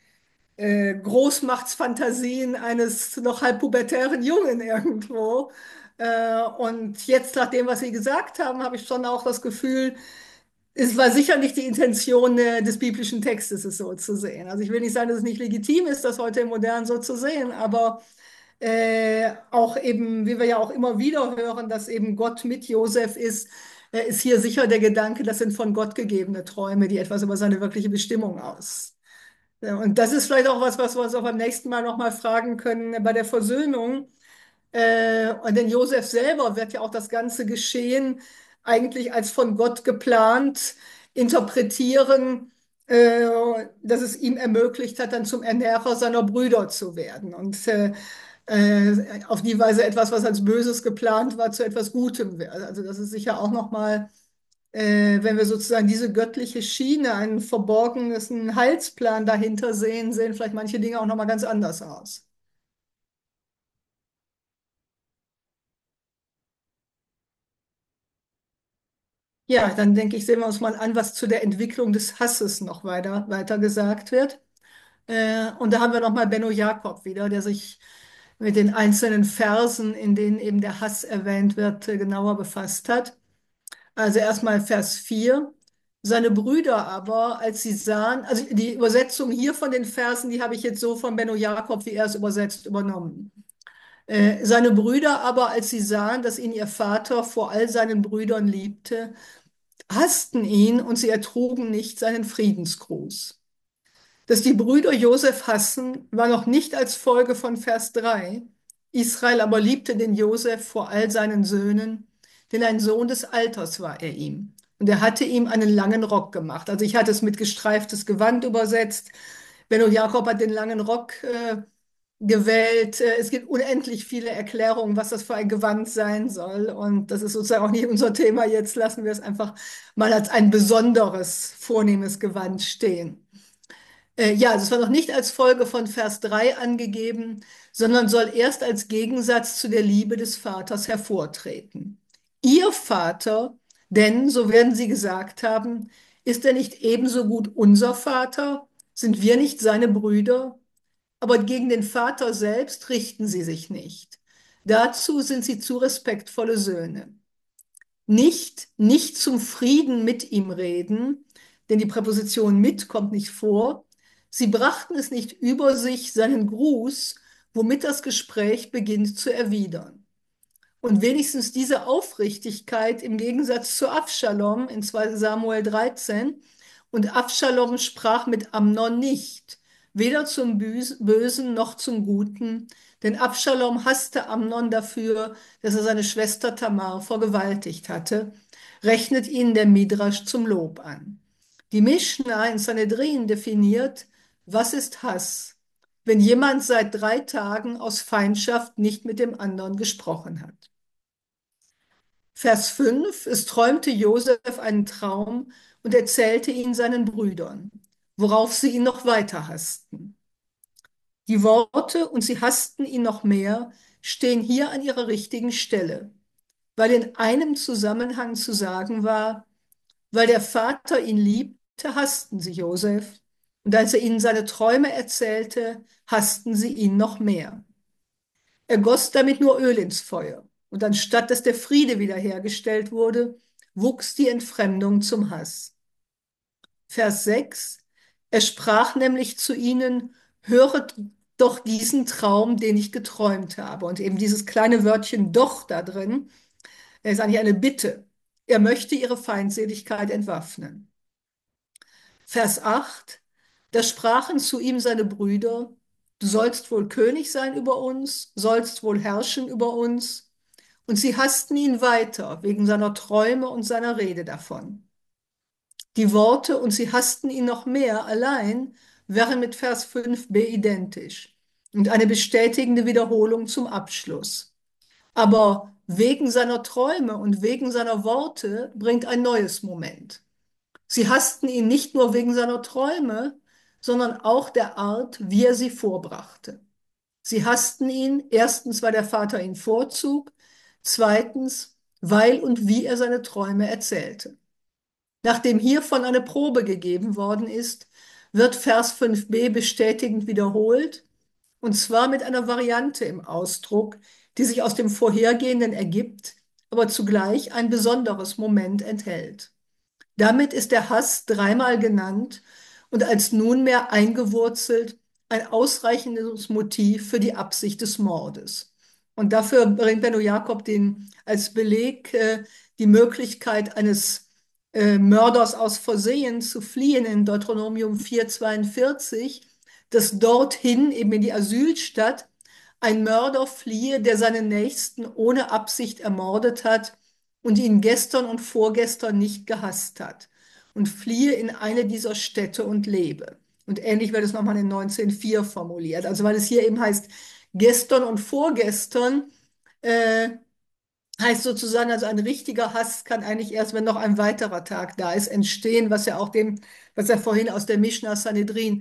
Großmachtsfantasien eines noch halb pubertären Jungen irgendwo. Und jetzt, nach dem, was Sie gesagt haben, habe ich schon auch das Gefühl, es war sicher nicht die Intention des biblischen Textes, es so zu sehen. Also ich will nicht sagen, dass es nicht legitim ist, das heute im Modernen so zu sehen, aber auch eben, wie wir ja auch immer wieder hören, dass eben Gott mit Josef ist, ist hier sicher der Gedanke, das sind von Gott gegebene Träume, die etwas über seine wirkliche Bestimmung aus. Ja, und das ist vielleicht auch was wir uns auch beim nächsten Mal nochmal fragen können bei der Versöhnung. Und denn Josef selber wird ja auch das ganze Geschehen eigentlich als von Gott geplant interpretieren, dass es ihm ermöglicht hat, dann zum Ernährer seiner Brüder zu werden. Und auf die Weise etwas, was als Böses geplant war, zu etwas Gutem wird. Also das ist sicher auch nochmal wenn wir sozusagen diese göttliche Schiene, einen verborgenen Heilsplan dahinter sehen, sehen vielleicht manche Dinge auch nochmal ganz anders aus. Ja, dann denke ich, sehen wir uns mal an, was zu der Entwicklung des Hasses noch weiter gesagt wird. Und da haben wir nochmal Benno Jakob wieder, der sich mit den einzelnen Versen, in denen eben der Hass erwähnt wird, genauer befasst hat. Also erstmal Vers 4. Seine Brüder aber, als sie sahen, also die Übersetzung hier von den Versen, die habe ich jetzt so von Benno Jakob, wie er es übersetzt, übernommen. Seine Brüder aber, als sie sahen, dass ihn ihr Vater vor all seinen Brüdern liebte, hassten ihn und sie ertrugen nicht seinen Friedensgruß. Dass die Brüder Josef hassen, war noch nicht als Folge von Vers 3. Israel aber liebte den Josef vor all seinen Söhnen, denn ein Sohn des Alters war er ihm. Und er hatte ihm einen langen Rock gemacht. Also ich hatte es mit gestreiftes Gewand übersetzt. Benno Jakob hat den langen Rock gewählt. Es gibt unendlich viele Erklärungen, was das für ein Gewand sein soll. Und das ist sozusagen auch nicht unser Thema. Jetzt lassen wir es einfach mal als ein besonderes, vornehmes Gewand stehen. Ja, also es war noch nicht als Folge von Vers 3 angegeben, sondern soll erst als Gegensatz zu der Liebe des Vaters hervortreten. Ihr Vater, denn, so werden sie gesagt haben, ist er nicht ebenso gut unser Vater? Sind wir nicht seine Brüder? Aber gegen den Vater selbst richten sie sich nicht. Dazu sind sie zu respektvolle Söhne. Nicht zum Frieden mit ihm reden, denn die Präposition mit kommt nicht vor. Sie brachten es nicht über sich, seinen Gruß, womit das Gespräch beginnt, zu erwidern. Und wenigstens diese Aufrichtigkeit im Gegensatz zu Abschalom in 2 Samuel 13. Und Abschalom sprach mit Amnon nicht, weder zum Bösen noch zum Guten, denn Abschalom hasste Amnon dafür, dass er seine Schwester Tamar vergewaltigt hatte, rechnet ihn der Midrasch zum Lob an. Die Mischna in Sanhedrin definiert, was ist Hass, wenn jemand seit 3 Tagen aus Feindschaft nicht mit dem anderen gesprochen hat. Vers 5, es träumte Josef einen Traum und erzählte ihn seinen Brüdern, worauf sie ihn noch weiter hassten. Die Worte "und sie hassten ihn noch mehr" stehen hier an ihrer richtigen Stelle, weil in einem Zusammenhang zu sagen war, weil der Vater ihn liebte, hassten sie Josef, und als er ihnen seine Träume erzählte, hassten sie ihn noch mehr. Er goss damit nur Öl ins Feuer. Und anstatt dass der Friede wiederhergestellt wurde, wuchs die Entfremdung zum Hass. Vers 6. Er sprach nämlich zu ihnen, höret doch diesen Traum, den ich geträumt habe. Und eben dieses kleine Wörtchen doch da drin, ist eigentlich eine Bitte. Er möchte ihre Feindseligkeit entwaffnen. Vers 8. Da sprachen zu ihm seine Brüder, du sollst wohl König sein über uns, sollst wohl herrschen über uns. Und sie hassten ihn weiter wegen seiner Träume und seiner Rede davon. Die Worte "und sie hassten ihn noch mehr" allein wären mit Vers 5b identisch und eine bestätigende Wiederholung zum Abschluss. Aber wegen seiner Träume und wegen seiner Worte bringt ein neues Moment. Sie hassten ihn nicht nur wegen seiner Träume, sondern auch der Art, wie er sie vorbrachte. Sie hassten ihn, erstens, weil der Vater ihn vorzog, zweitens, weil und wie er seine Träume erzählte. Nachdem hiervon eine Probe gegeben worden ist, wird Vers 5b bestätigend wiederholt, und zwar mit einer Variante im Ausdruck, die sich aus dem vorhergehenden ergibt, aber zugleich ein besonderes Moment enthält. Damit ist der Hass dreimal genannt und als nunmehr eingewurzelt ein ausreichendes Motiv für die Absicht des Mordes. Und dafür bringt Benno Jakob als Beleg die Möglichkeit eines Mörders aus Versehen zu fliehen in Deuteronomium 4,42, dass dorthin, eben in die Asylstadt, ein Mörder fliehe, der seinen Nächsten ohne Absicht ermordet hat und ihn gestern und vorgestern nicht gehasst hat und fliehe in eine dieser Städte und lebe. Und ähnlich wird es nochmal in 19,4 formuliert. Also weil es hier eben heißt, gestern und vorgestern, heißt sozusagen, also ein richtiger Hass kann eigentlich erst, wenn noch ein weiterer Tag da ist, entstehen, was er vorhin aus der Mishnah Sanhedrin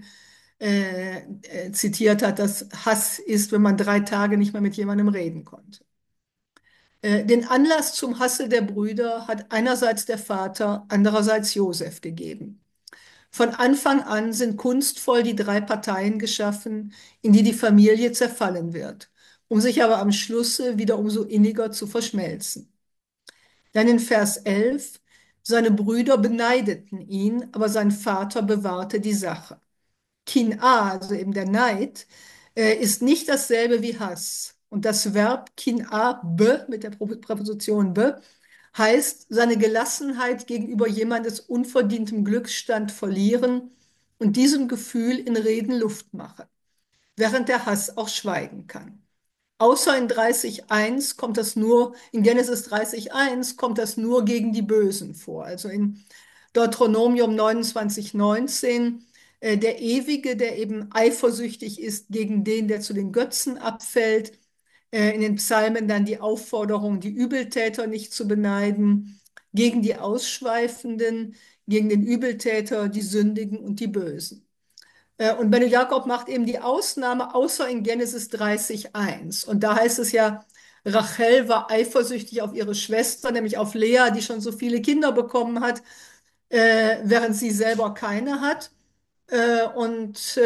zitiert hat, dass Hass ist, wenn man 3 Tage nicht mehr mit jemandem reden konnte. Den Anlass zum Hasse der Brüder hat einerseits der Vater, andererseits Josef gegeben. Von Anfang an sind kunstvoll die drei Parteien geschaffen, in die die Familie zerfallen wird, um sich aber am Schlusse wieder umso inniger zu verschmelzen. Dann in Vers 11: Seine Brüder beneideten ihn, aber sein Vater bewahrte die Sache. Kin'a, also eben der Neid, ist nicht dasselbe wie Hass. Und das Verb Kin'a be mit der Präposition be heißt seine Gelassenheit gegenüber jemandes unverdientem Glücksstand verlieren und diesem Gefühl in Reden Luft machen, während der Hass auch schweigen kann. Außer in 30,1 kommt das nur, in Genesis 30,1 kommt das nur gegen die Bösen vor. Also in Deuteronomium 29,19, der Ewige, der eben eifersüchtig ist gegen den, der zu den Götzen abfällt. In den Psalmen dann die Aufforderung, die Übeltäter nicht zu beneiden, gegen die Ausschweifenden, gegen den Übeltäter, die Sündigen und die Bösen. Und Benno Jakob macht eben die Ausnahme, außer in Genesis 30,1. Und da heißt es ja, Rachel war eifersüchtig auf ihre Schwester, nämlich auf Lea, die schon so viele Kinder bekommen hat, während sie selber keine hat. Und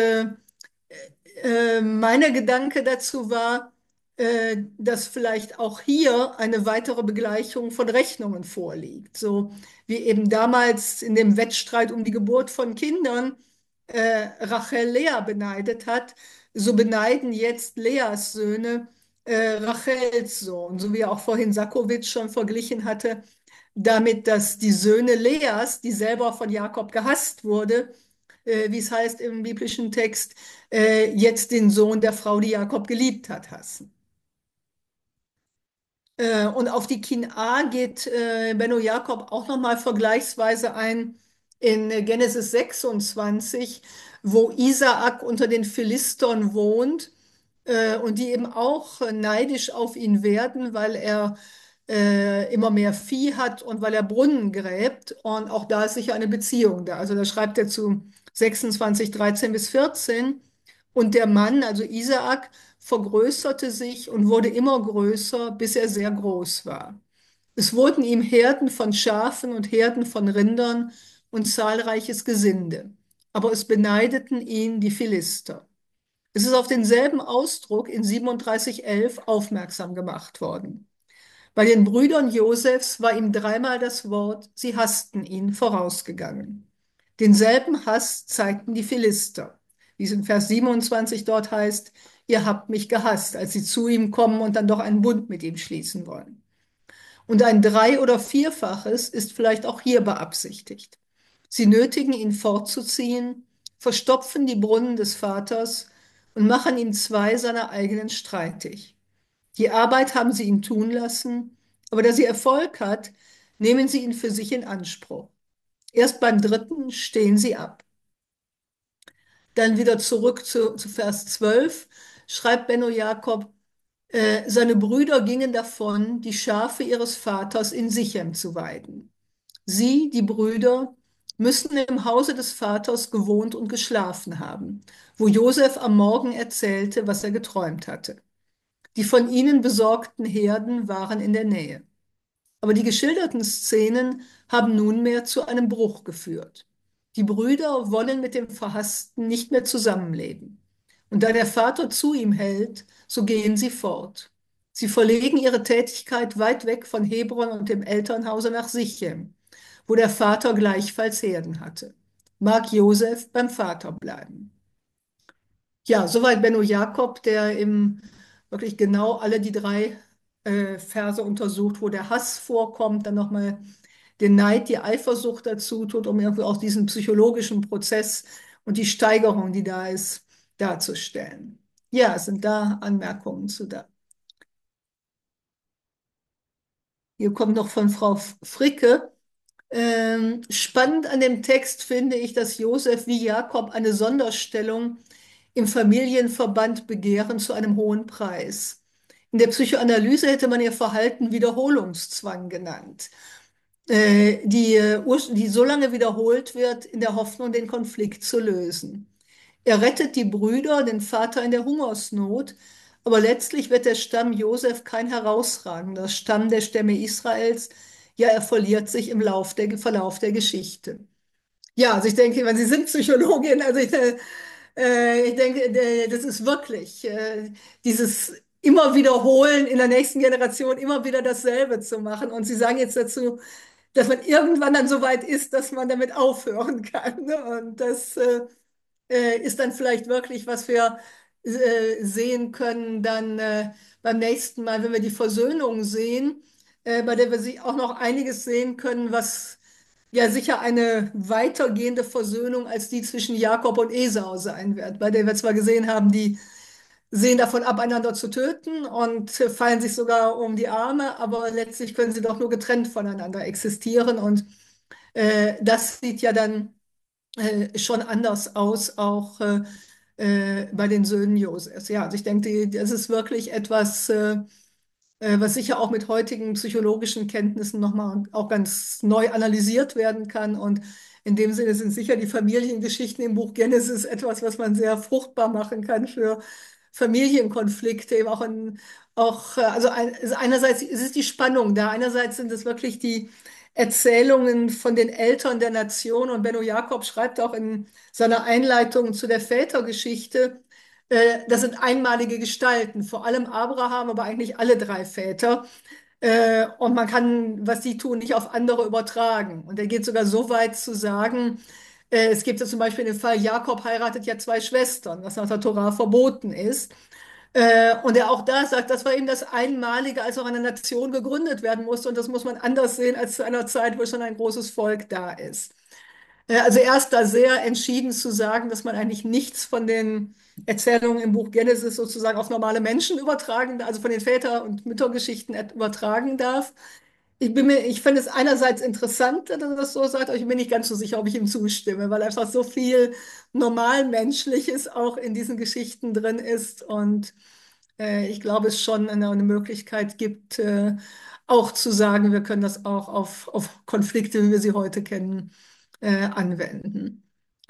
mein Gedanke dazu war, dass vielleicht auch hier eine weitere Begleichung von Rechnungen vorliegt. So wie eben damals in dem Wettstreit um die Geburt von Kindern Rachel Lea beneidet hat, so beneiden jetzt Leas Söhne Rachels Sohn, so wie auch vorhin Sakowitsch schon verglichen hatte, damit, dass die Söhne Leas, die selber von Jakob gehasst wurde, wie es heißt im biblischen Text, jetzt den Sohn der Frau, die Jakob geliebt hat, hassen. Und auf die Kin'a geht Benno Jakob auch nochmal vergleichsweise ein in Genesis 26, wo Isaak unter den Philistern wohnt und die eben auch neidisch auf ihn werden, weil er immer mehr Vieh hat und weil er Brunnen gräbt. Und auch da ist sicher eine Beziehung da. Also da schreibt er zu 26, 13 bis 14. Und der Mann, also Isaak, vergrößerte sich und wurde immer größer, bis er sehr groß war. Es wurden ihm Herden von Schafen und Herden von Rindern und zahlreiches Gesinde. Aber es beneideten ihn die Philister. Es ist auf denselben Ausdruck in 37,11 aufmerksam gemacht worden. Bei den Brüdern Josefs war ihm dreimal das Wort, sie hassten ihn, vorausgegangen. Denselben Hass zeigten die Philister, wie es in Vers 27 dort heißt, ihr habt mich gehasst, als sie zu ihm kommen und dann doch einen Bund mit ihm schließen wollen. Und ein Drei- oder Vierfaches ist vielleicht auch hier beabsichtigt. Sie nötigen ihn fortzuziehen, verstopfen die Brunnen des Vaters und machen ihm zwei seiner eigenen streitig. Die Arbeit haben sie ihn tun lassen, aber da sie Erfolg hat, nehmen sie ihn für sich in Anspruch. Erst beim dritten stehen sie ab. Dann wieder zurück zu Vers 12, schreibt Benno Jakob, seine Brüder gingen davon, die Schafe ihres Vaters in Sichem zu weiden. Sie, die Brüder, müssen im Hause des Vaters gewohnt und geschlafen haben, wo Josef am Morgen erzählte, was er geträumt hatte. Die von ihnen besorgten Herden waren in der Nähe. Aber die geschilderten Szenen haben nunmehr zu einem Bruch geführt. Die Brüder wollen mit dem Verhassten nicht mehr zusammenleben. Und da der Vater zu ihm hält, so gehen sie fort. Sie verlegen ihre Tätigkeit weit weg von Hebron und dem Elternhause nach Sichem, wo der Vater gleichfalls Herden hatte. Mag Josef beim Vater bleiben. Ja, soweit Benno Jakob, der eben wirklich genau alle die drei Verse untersucht, wo der Hass vorkommt, dann nochmal den Neid, die Eifersucht dazu tut, um irgendwie auch diesen psychologischen Prozess und die Steigerung, die da ist, darzustellen. Ja, sind da Anmerkungen zu da? Hier kommt noch von Frau Fricke. Spannend an dem Text finde ich, dass Josef wie Jakob eine Sonderstellung im Familienverband begehren zu einem hohen Preis. In der Psychoanalyse hätte man ihr Verhalten Wiederholungszwang genannt, die so lange wiederholt wird, in der Hoffnung, den Konflikt zu lösen. Er rettet die Brüder, den Vater in der Hungersnot, Aber letztlich wird der Stamm Josef kein herausragender Stamm der Stämme Israels. Ja, er verliert sich im Verlauf der Geschichte. Ja, also ich denke, wenn Sie sind Psychologin, also ich denke, das ist wirklich dieses immer wiederholen in der nächsten Generation, immer wieder dasselbe zu machen. Und Sie sagen jetzt dazu, dass man irgendwann dann so weit ist, dass man damit aufhören kann. Ne? Und das ist dann vielleicht wirklich, was wir sehen können, dann beim nächsten Mal, wenn wir die Versöhnung sehen, bei der wir auch noch einiges sehen können, was ja sicher eine weitergehende Versöhnung als die zwischen Jakob und Esau sein wird, bei der wir zwar gesehen haben, die sehen davon ab, einander zu töten und fallen sich sogar um die Arme, aber letztlich können sie doch nur getrennt voneinander existieren und das sieht ja dann schon anders aus, auch bei den Söhnen Josefs. Ja, also ich denke, das ist wirklich etwas, was sicher auch mit heutigen psychologischen Kenntnissen nochmal auch ganz neu analysiert werden kann. Und in dem Sinne sind sicher die Familiengeschichten im Buch Genesis etwas, was man sehr fruchtbar machen kann für Familienkonflikte, eben also einerseits ist es die Spannung da, einerseits sind es wirklich die Erzählungen von den Eltern der Nation und Benno Jakob schreibt auch in seiner Einleitung zu der Vätergeschichte, das sind einmalige Gestalten, vor allem Abraham, aber eigentlich alle drei Väter. Und man kann, was sie tun, nicht auf andere übertragen. Und er geht sogar so weit zu sagen, es gibt ja zum Beispiel den Fall, Jakob heiratet ja zwei Schwestern, was nach der Torah verboten ist. Und er auch da sagt, das war eben das Einmalige, als auch eine Nation gegründet werden musste. Und das muss man anders sehen als zu einer Zeit, wo schon ein großes Volk da ist. Also er ist da sehr entschieden zu sagen, dass man eigentlich nichts von den Erzählungen im Buch Genesis sozusagen auf normale Menschen übertragen, also von den Väter- und Müttergeschichten übertragen darf. Ich finde es einerseits interessant, dass er das so sagt, aber ich bin nicht ganz so sicher, ob ich ihm zustimme, weil einfach so viel Normalmenschliches auch in diesen Geschichten drin ist. Und ich glaube, es schon eine Möglichkeit gibt, auch zu sagen, wir können das auch auf Konflikte, wie wir sie heute kennen, anwenden.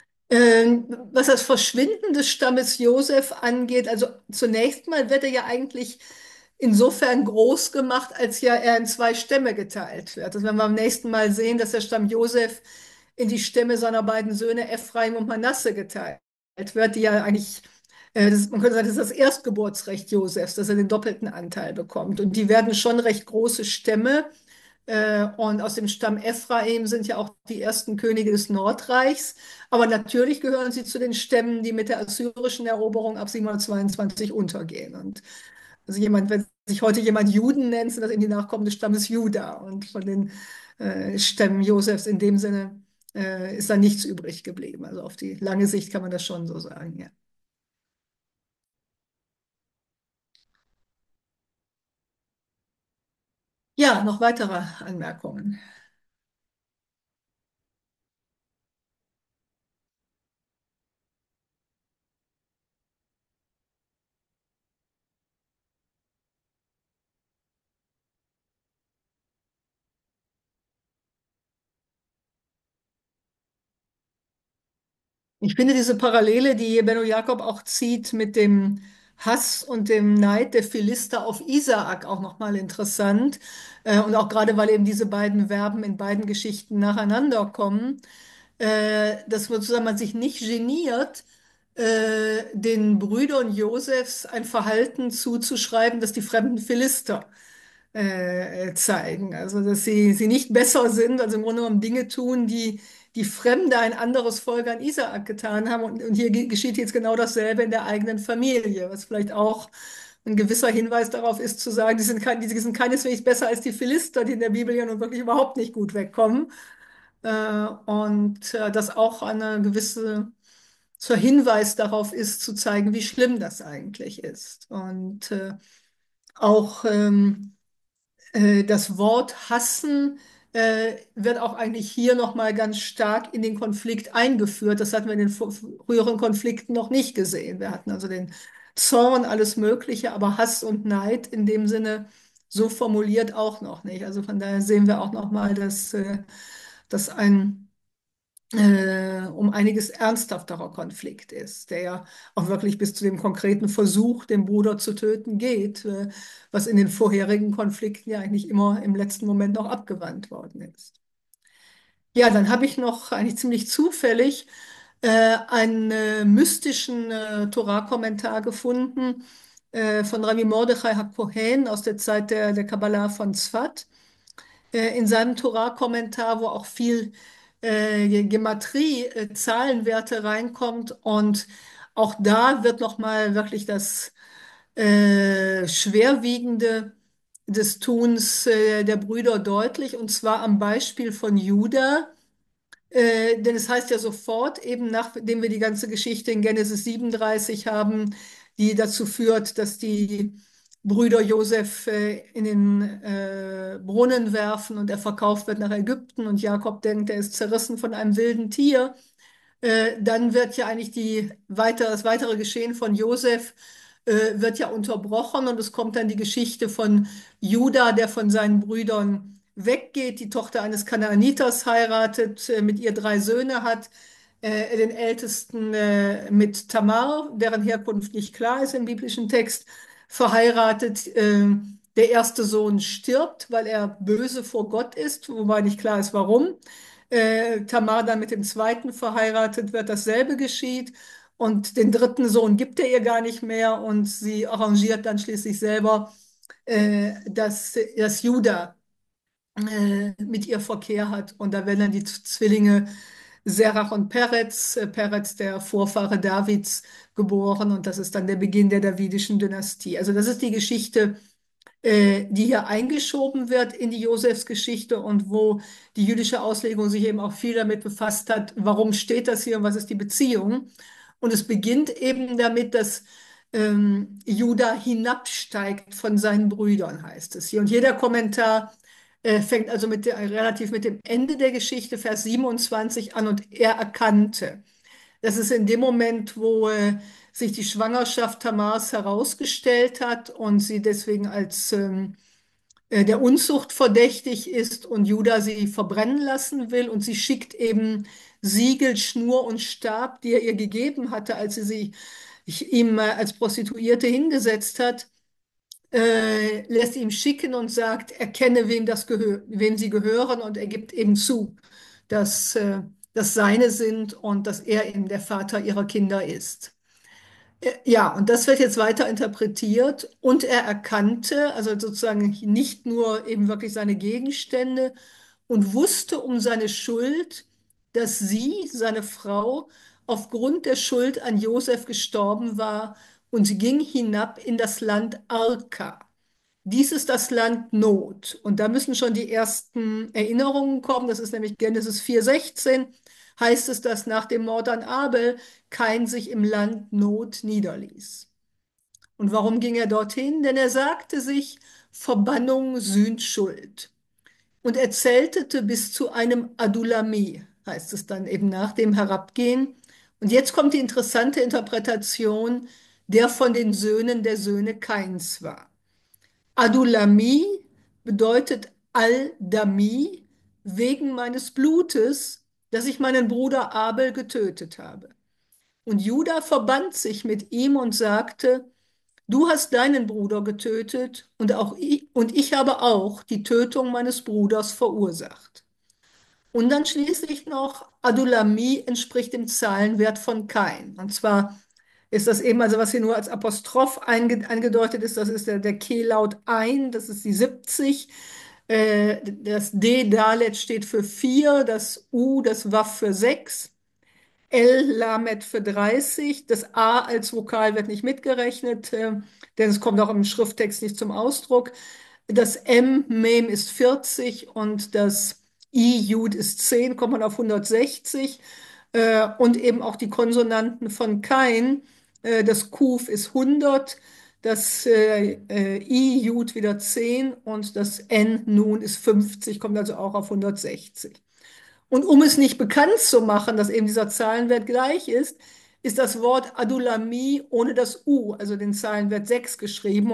Was das Verschwinden des Stammes Josef angeht, also zunächst mal wird er ja eigentlich insofern groß gemacht, als ja er in zwei Stämme geteilt wird. Also wenn wir am nächsten Mal sehen, dass der Stamm Josef in die Stämme seiner beiden Söhne Ephraim und Manasse geteilt wird, die ja eigentlich, man könnte sagen, das ist das Erstgeburtsrecht Josefs, dass er den doppelten Anteil bekommt. Und die werden schon recht große Stämme. Und aus dem Stamm Ephraim sind ja auch die ersten Könige des Nordreichs. Aber natürlich gehören sie zu den Stämmen, die mit der assyrischen Eroberung ab 722 untergehen. Und also wenn sich heute jemand Juden nennt, sind das eben die Nachkommen des Stammes Juda. Und von den Stämmen Josefs in dem Sinne ist da nichts übrig geblieben. Also auf die lange Sicht kann man das schon so sagen, ja. Ja, noch weitere Anmerkungen. Ich finde diese Parallele, die Benno Jakob auch zieht mit dem Hass und dem Neid der Philister auf Isaak auch nochmal interessant. Und auch gerade, weil eben diese beiden Verben in beiden Geschichten nacheinander kommen, dass man sich nicht geniert, den Brüdern Josefs ein Verhalten zuzuschreiben, das die fremden Philister zeigen. Also, dass sie nicht besser sind, also im Grunde genommen Dinge tun, die Fremde, ein anderes Volk an Isaak getan haben. Und hier geschieht jetzt genau dasselbe in der eigenen Familie, was vielleicht auch ein gewisser Hinweis darauf ist, zu sagen, die sind keineswegs besser als die Philister, die in der Bibel ja nun wirklich überhaupt nicht gut wegkommen. Und das auch eine gewisse zur Hinweis darauf ist, zu zeigen, wie schlimm das eigentlich ist. Und auch das Wort hassen wird auch eigentlich hier nochmal ganz stark in den Konflikt eingeführt. Das hatten wir in den früheren Konflikten noch nicht gesehen. Wir hatten also den Zorn, alles Mögliche, aber Hass und Neid in dem Sinne so formuliert auch noch nicht. Also von daher sehen wir auch nochmal, dass ein um einiges ernsthafterer Konflikt ist, der ja auch wirklich bis zu dem konkreten Versuch, den Bruder zu töten, geht, was in den vorherigen Konflikten ja eigentlich immer im letzten Moment noch abgewandt worden ist. Ja, dann habe ich noch eigentlich ziemlich zufällig einen mystischen Torah-Kommentar gefunden von Rabbi Mordechai HaKohen aus der Zeit der Kabbalah von Tzfat. In seinem Torah-Kommentar, wo auch viel Gematrie, Zahlenwerte reinkommt. Und auch da wird nochmal wirklich das Schwerwiegende des Tuns der Brüder deutlich, und zwar am Beispiel von Juda. Denn es heißt ja sofort, eben nachdem wir die ganze Geschichte in Genesis 37 haben, die dazu führt, dass die Brüder Josef in den Brunnen werfen und er verkauft wird nach Ägypten und Jakob denkt, er ist zerrissen von einem wilden Tier. Dann wird ja eigentlich das weitere Geschehen von Josef wird ja unterbrochen und es kommt dann die Geschichte von Juda, der von seinen Brüdern weggeht, die Tochter eines Kanaaniters heiratet, mit ihr 3 Söhne hat, den ältesten mit Tamar, deren Herkunft nicht klar ist im biblischen Text, verheiratet. Der erste Sohn stirbt, weil er böse vor Gott ist, wobei nicht klar ist, warum. Tamar dann mit dem zweiten verheiratet wird, dasselbe geschieht. Und den dritten Sohn gibt er ihr gar nicht mehr und sie arrangiert dann schließlich selber, dass Juda mit ihr Verkehr hat. Und da werden dann die Zwillinge Serach und Peretz, Peretz der Vorfahre Davids, geboren. Und das ist dann der Beginn der davidischen Dynastie. Also das ist die Geschichte, die hier eingeschoben wird in die Josefsgeschichte und wo die jüdische Auslegung sich eben auch viel damit befasst hat, warum steht das hier und was ist die Beziehung. Und es beginnt eben damit, dass Juda hinabsteigt von seinen Brüdern, heißt es hier. Und jeder Kommentar fängt also relativ mit dem Ende der Geschichte, Vers 27 an, und er erkannte. Das ist in dem Moment, wo sich die Schwangerschaft Tamars herausgestellt hat und sie deswegen als der Unzucht verdächtig ist und Juda sie verbrennen lassen will, und sie schickt eben Siegel, Schnur und Stab, die er ihr gegeben hatte, als sie ihm als Prostituierte hingesetzt hat, lässt ihm schicken und sagt, erkenne, wem sie gehören, und er gibt eben zu, dass das seine sind und dass er eben der Vater ihrer Kinder ist. Ja, und das wird jetzt weiter interpretiert, und er erkannte, also sozusagen nicht nur eben wirklich seine Gegenstände, und wusste um seine Schuld, dass sie, seine Frau, aufgrund der Schuld an Josef gestorben war, und ging hinab in das Land Arka. Dies ist das Land Not. Und da müssen schon die ersten Erinnerungen kommen. Das ist nämlich Genesis 4,16. Heißt es, dass nach dem Mord an Abel Kain sich im Land Not niederließ. Und warum ging er dorthin? Denn er sagte sich, Verbannung sühnt Schuld. Und er zeltete bis zu einem Adulami, heißt es dann eben nach dem Herabgehen. Und jetzt kommt die interessante Interpretation, der von den Söhnen der Söhne Kains war. Adulami bedeutet Al-Dami, wegen meines Blutes, das ich meinen Bruder Abel getötet habe. Und Juda verband sich mit ihm und sagte, du hast deinen Bruder getötet und ich habe auch die Tötung meines Bruders verursacht. Und dann schließlich noch, Adulami entspricht dem Zahlenwert von Kain. Und zwar ist das eben, also was hier nur als Apostroph angedeutet ist, das ist der Kehllaut ein, das ist die 70. Das D, Dalet, steht für 4, das U, das Waf für 6. L, Lamet für 30. Das A als Vokal wird nicht mitgerechnet, denn es kommt auch im Schrifttext nicht zum Ausdruck. Das M, Mem ist 40 und das I, Jud ist 10, kommt man auf 160. Und eben auch die Konsonanten von Kain. Das Kuf ist 100, das I, Jud wieder 10 und das N, Nun ist 50, kommt also auch auf 160. Und um es nicht bekannt zu machen, dass eben dieser Zahlenwert gleich ist das Wort Adulami ohne das U, also den Zahlenwert 6, geschrieben.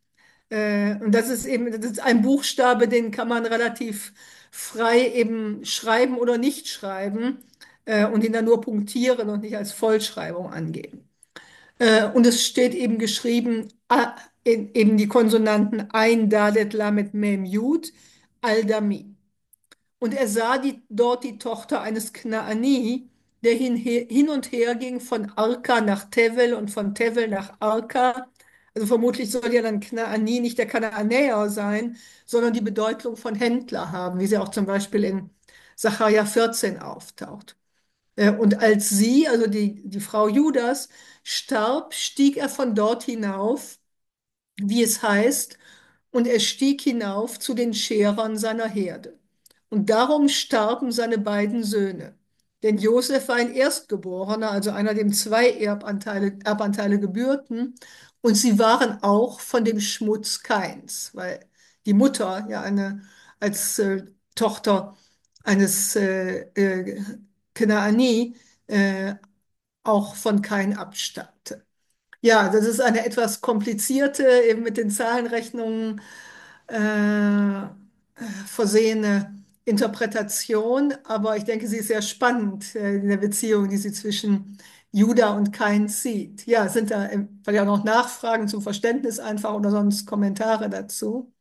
Und das ist eben, das ist ein Buchstabe, den kann man relativ frei eben schreiben oder nicht schreiben. und ihn dann nur punktieren und nicht als Vollschreibung angeben. Und es steht eben geschrieben, eben die Konsonanten Ein, Dalet, Lamet, Mem, Yud, Al-Dami. Und er sah dort die Tochter eines Knaani, der hin und her ging von Arka nach Tevel und von Tevel nach Arka. Also vermutlich soll ja dann Knaani nicht der Kanaanäer sein, sondern die Bedeutung von Händler haben, wie sie auch zum Beispiel in Sacharja 14 auftaucht. Und als sie, also die Frau Judas, starb, stieg er von dort hinauf, wie es heißt, und er stieg hinauf zu den Scherern seiner Herde. Und darum starben seine beiden Söhne. Denn Josef war ein Erstgeborener, also einer, dem zwei Erbanteile gebührten. Und sie waren auch von dem Schmutz Kains, weil die Mutter ja als Tochter eines Knaani äh, auch von Kain abstammte. Ja, das ist eine etwas komplizierte, eben mit den Zahlenrechnungen versehene Interpretation, aber ich denke, sie ist sehr spannend in der Beziehung, die sie zwischen Juda und Kain sieht. Ja, sind da vielleicht auch noch Nachfragen zum Verständnis einfach oder sonst Kommentare dazu?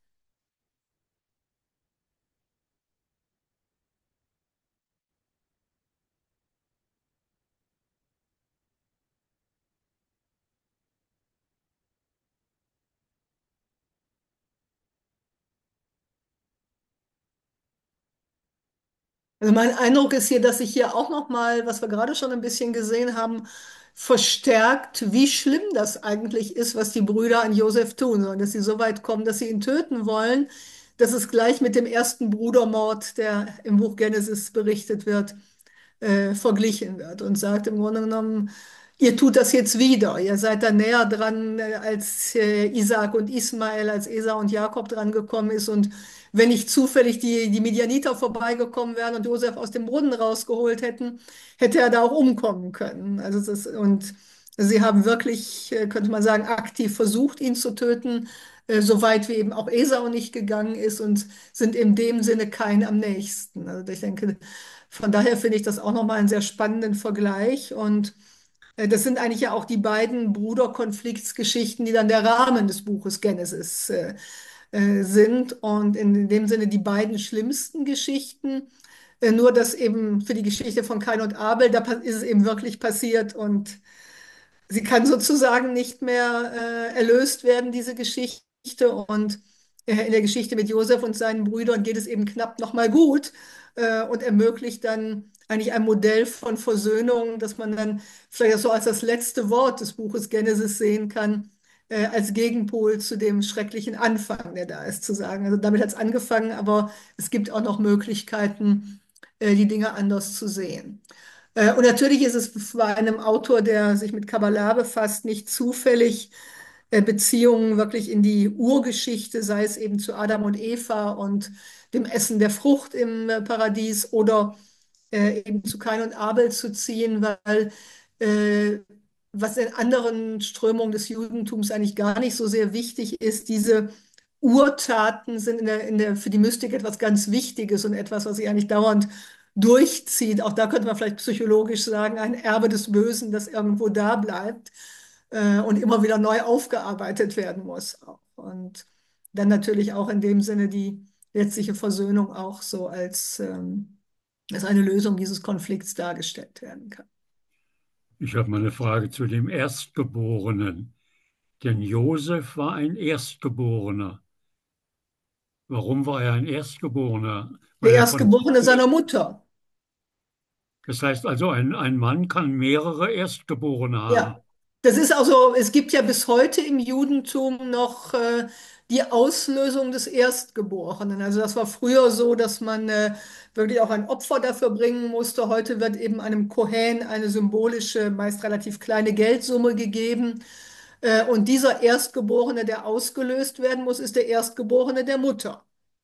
Also mein Eindruck ist hier, dass sich hier auch noch mal, was wir gerade schon ein bisschen gesehen haben, verstärkt, wie schlimm das eigentlich ist, was die Brüder an Josef tun sollen, dass sie so weit kommen, dass sie ihn töten wollen, dass es gleich mit dem ersten Brudermord, der im Buch Genesis berichtet wird, verglichen wird und sagt im Grunde genommen, ihr tut das jetzt wieder, ihr seid da näher dran, als Isaak und Ismael, als Esau und Jakob dran gekommen ist und wenn nicht zufällig die Midianiter vorbeigekommen wären und Josef aus dem Brunnen rausgeholt hätten, hätte er da auch umkommen können. Und sie haben wirklich, könnte man sagen, aktiv versucht, ihn zu töten, so weit wie eben auch Esau nicht gegangen ist und sind in dem Sinne kein am nächsten. Also ich denke, von daher finde ich das auch nochmal einen sehr spannenden Vergleich. Und das sind eigentlich ja auch die beiden Bruderkonfliktsgeschichten, die dann der Rahmen des Buches Genesis sind. Und in dem Sinne die beiden schlimmsten Geschichten. Nur dass eben für die Geschichte von Kain und Abel, da ist es eben wirklich passiert und sie kann sozusagen nicht mehr erlöst werden, diese Geschichte. Und in der Geschichte mit Josef und seinen Brüdern geht es eben knapp nochmal gut und ermöglicht dann eigentlich ein Modell von Versöhnung, dass man dann vielleicht so als das letzte Wort des Buches Genesis sehen kann, als Gegenpol zu dem schrecklichen Anfang, der da ist, zu sagen. Also damit hat es angefangen, aber es gibt auch noch Möglichkeiten, die Dinge anders zu sehen. Und natürlich ist es bei einem Autor, der sich mit Kabbalah befasst, nicht zufällig, Beziehungen wirklich in die Urgeschichte, sei es eben zu Adam und Eva und dem Essen der Frucht im Paradies oder eben zu Kain und Abel zu ziehen, weil was in anderen Strömungen des Judentums eigentlich gar nicht so sehr wichtig ist, diese Urtaten sind für die Mystik etwas ganz Wichtiges und etwas, was sich eigentlich dauernd durchzieht. Auch da könnte man vielleicht psychologisch sagen, ein Erbe des Bösen, das irgendwo da bleibt und immer wieder neu aufgearbeitet werden muss. Und dann natürlich auch in dem Sinne die letztliche Versöhnung auch so als eine Lösung dieses Konflikts dargestellt werden kann. Ich habe mal eine Frage zu dem Erstgeborenen. Denn Josef war ein Erstgeborener. Warum war er ein Erstgeborener? Der Weil er von, Erstgeborene seiner Mutter. das heißt also, ein Mann kann mehrere Erstgeborene haben. Ja, das ist also, es gibt ja bis heute im Judentum noch die Auslösung des Erstgeborenen. Also das war früher so, dass man wirklich auch ein Opfer dafür bringen musste. Heute wird eben einem Kohen eine symbolische, meist relativ kleine Geldsumme gegeben. Und dieser Erstgeborene, der ausgelöst werden muss, ist der Erstgeborene der Mutter.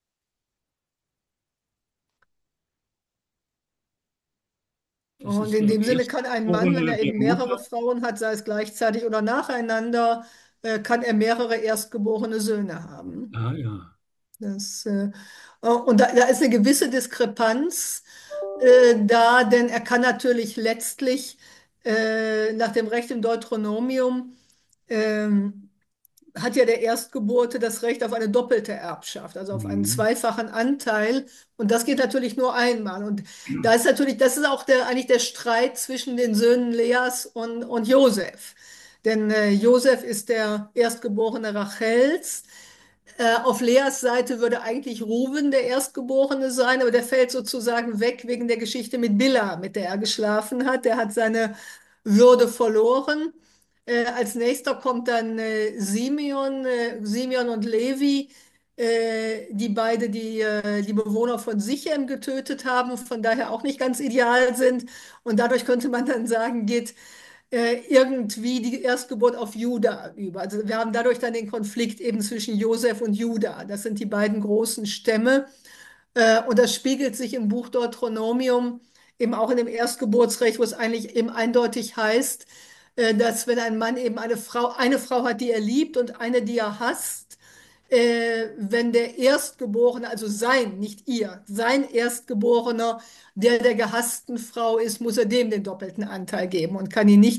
Das Und ist in der dem Sinne kann ein Mann, wenn Erstgeborene er der eben mehrere Mutter. Frauen hat, sei es gleichzeitig oder nacheinander, kann er mehrere erstgeborene Söhne haben. Ah, ja. Das, und da ist eine gewisse Diskrepanz, denn er kann natürlich letztlich nach dem Recht im Deuteronomium ähm, hat ja der Erstgeborene das Recht auf eine doppelte Erbschaft, also auf einen Mhm. zweifachen Anteil. Und das geht natürlich nur einmal. Und da ist natürlich, das ist auch eigentlich der Streit zwischen den Söhnen Leas und Josef. Denn Josef ist der Erstgeborene Rachels. Auf Leas Seite würde eigentlich Ruben der Erstgeborene sein, aber der fällt sozusagen weg wegen der Geschichte mit Bilha, mit der er geschlafen hat. Der hat seine Würde verloren. Als nächster kommt dann Simeon und Levi, die beide die Bewohner von Sichem getötet haben, von daher auch nicht ganz ideal sind. Und dadurch könnte man dann sagen, geht irgendwie die Erstgeburt auf Juda über. Also wir haben dadurch dann den Konflikt eben zwischen Josef und Juda. Das sind die beiden großen Stämme. Und das spiegelt sich im Buch Deuteronomium eben auch in dem Erstgeburtsrecht, wo es eigentlich eben eindeutig heißt, dass wenn ein Mann eben eine Frau hat, die er liebt und eine, die er hasst, wenn der Erstgeborene, also sein, nicht ihr, sein Erstgeborener, der gehassten Frau ist, muss er dem den doppelten Anteil geben und kann ihn nicht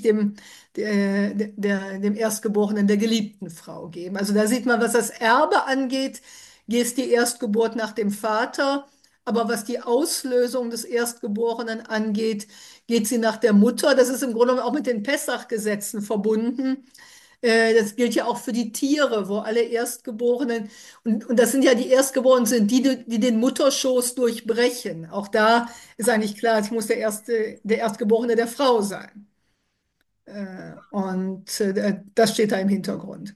dem Erstgeborenen der geliebten Frau geben. Also da sieht man, was das Erbe angeht, geht die Erstgeburt nach dem Vater, aber was die Auslösung des Erstgeborenen angeht, geht sie nach der Mutter. Das ist im Grunde genommen auch mit den Pessach-Gesetzen verbunden. Das gilt ja auch für die Tiere, wo alle Erstgeborenen, und das sind ja die Erstgeborenen, sind die den Mutterschoß durchbrechen. Auch da ist eigentlich klar, es muss der Erstgeborene der Frau sein. Und das steht da im Hintergrund.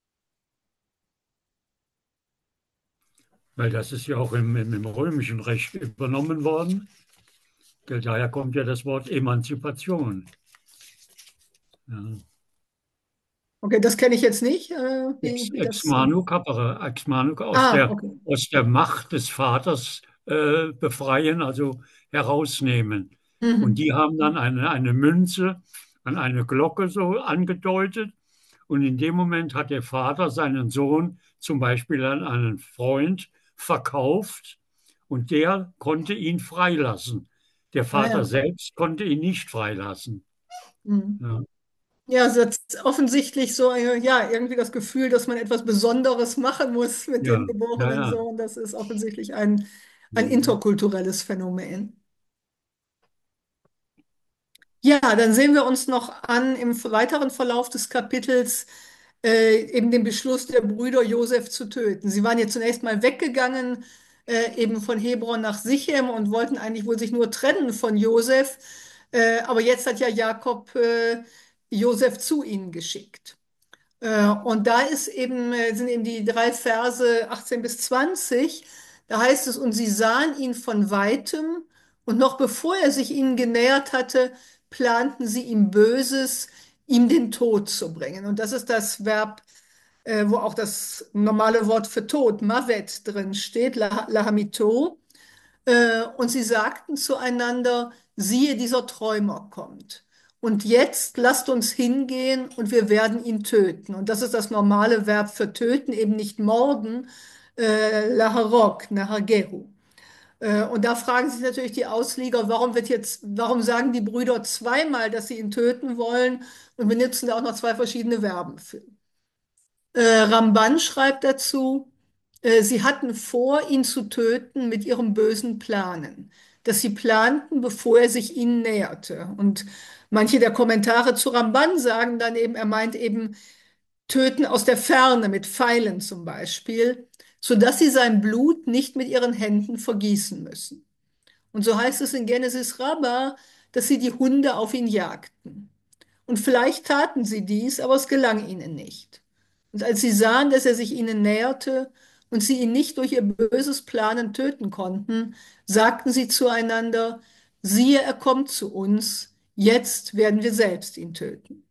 Weil das ist ja auch im römischen Recht übernommen worden. Daher kommt ja das Wort Emanzipation. Ja. Okay, das kenne ich jetzt nicht, wie Ex das. manu capere, ex manu Okay. aus der Macht des Vaters befreien, also herausnehmen. Und Mhm. die haben dann eine Münze an eine Glocke so angedeutet. Und in dem Moment hat der Vater seinen Sohn zum Beispiel an einen Freund verkauft und der konnte ihn freilassen. Der Ah, Vater ja. selbst konnte ihn nicht freilassen. Mhm. Ja, Ja, es ist offensichtlich so, ja, irgendwie das Gefühl, dass man etwas Besonderes machen muss mit dem ja, ja. geborenen Ja. Sohn. Das ist offensichtlich ein Mhm. interkulturelles Phänomen. Ja, dann sehen wir uns noch an im weiteren Verlauf des Kapitels eben den Beschluss der Brüder, Josef zu töten. Sie waren jetzt zunächst mal weggegangen, eben von Hebron nach Sichem und wollten eigentlich wohl sich nur trennen von Josef. Aber jetzt hat ja Jakob Josef zu ihnen geschickt. Und da sind eben die drei Verse 18 bis 20. Da heißt es, und sie sahen ihn von weitem, und noch bevor er sich ihnen genähert hatte, planten sie ihm Böses, ihm den Tod zu bringen. Und das ist das Verb, wo auch das normale Wort für Tod, Mavet, drin steht, Lahamito. Und sie sagten zueinander, siehe, dieser Träumer kommt. Und jetzt lasst uns hingehen und wir werden ihn töten. Und das ist das normale Verb für töten, eben nicht morden, laharok, nahagehu. Und da fragen sich natürlich die Ausleger, warum sagen die Brüder zweimal, dass sie ihn töten wollen und benutzen da auch noch zwei verschiedene Verben für. Ramban schreibt dazu, sie hatten vor, ihn zu töten mit ihrem bösen Planen, das sie planten, bevor er sich ihnen näherte. Und manche der Kommentare zu Ramban sagen dann eben, er meint eben töten aus der Ferne mit Pfeilen zum Beispiel, sodass sie sein Blut nicht mit ihren Händen vergießen müssen. Und so heißt es in Genesis Rabbah, dass sie die Hunde auf ihn jagten. Und vielleicht taten sie dies, aber es gelang ihnen nicht. Und als sie sahen, dass er sich ihnen näherte und sie ihn nicht durch ihr böses Planen töten konnten, sagten sie zueinander, siehe, er kommt zu uns, jetzt werden wir selbst ihn töten.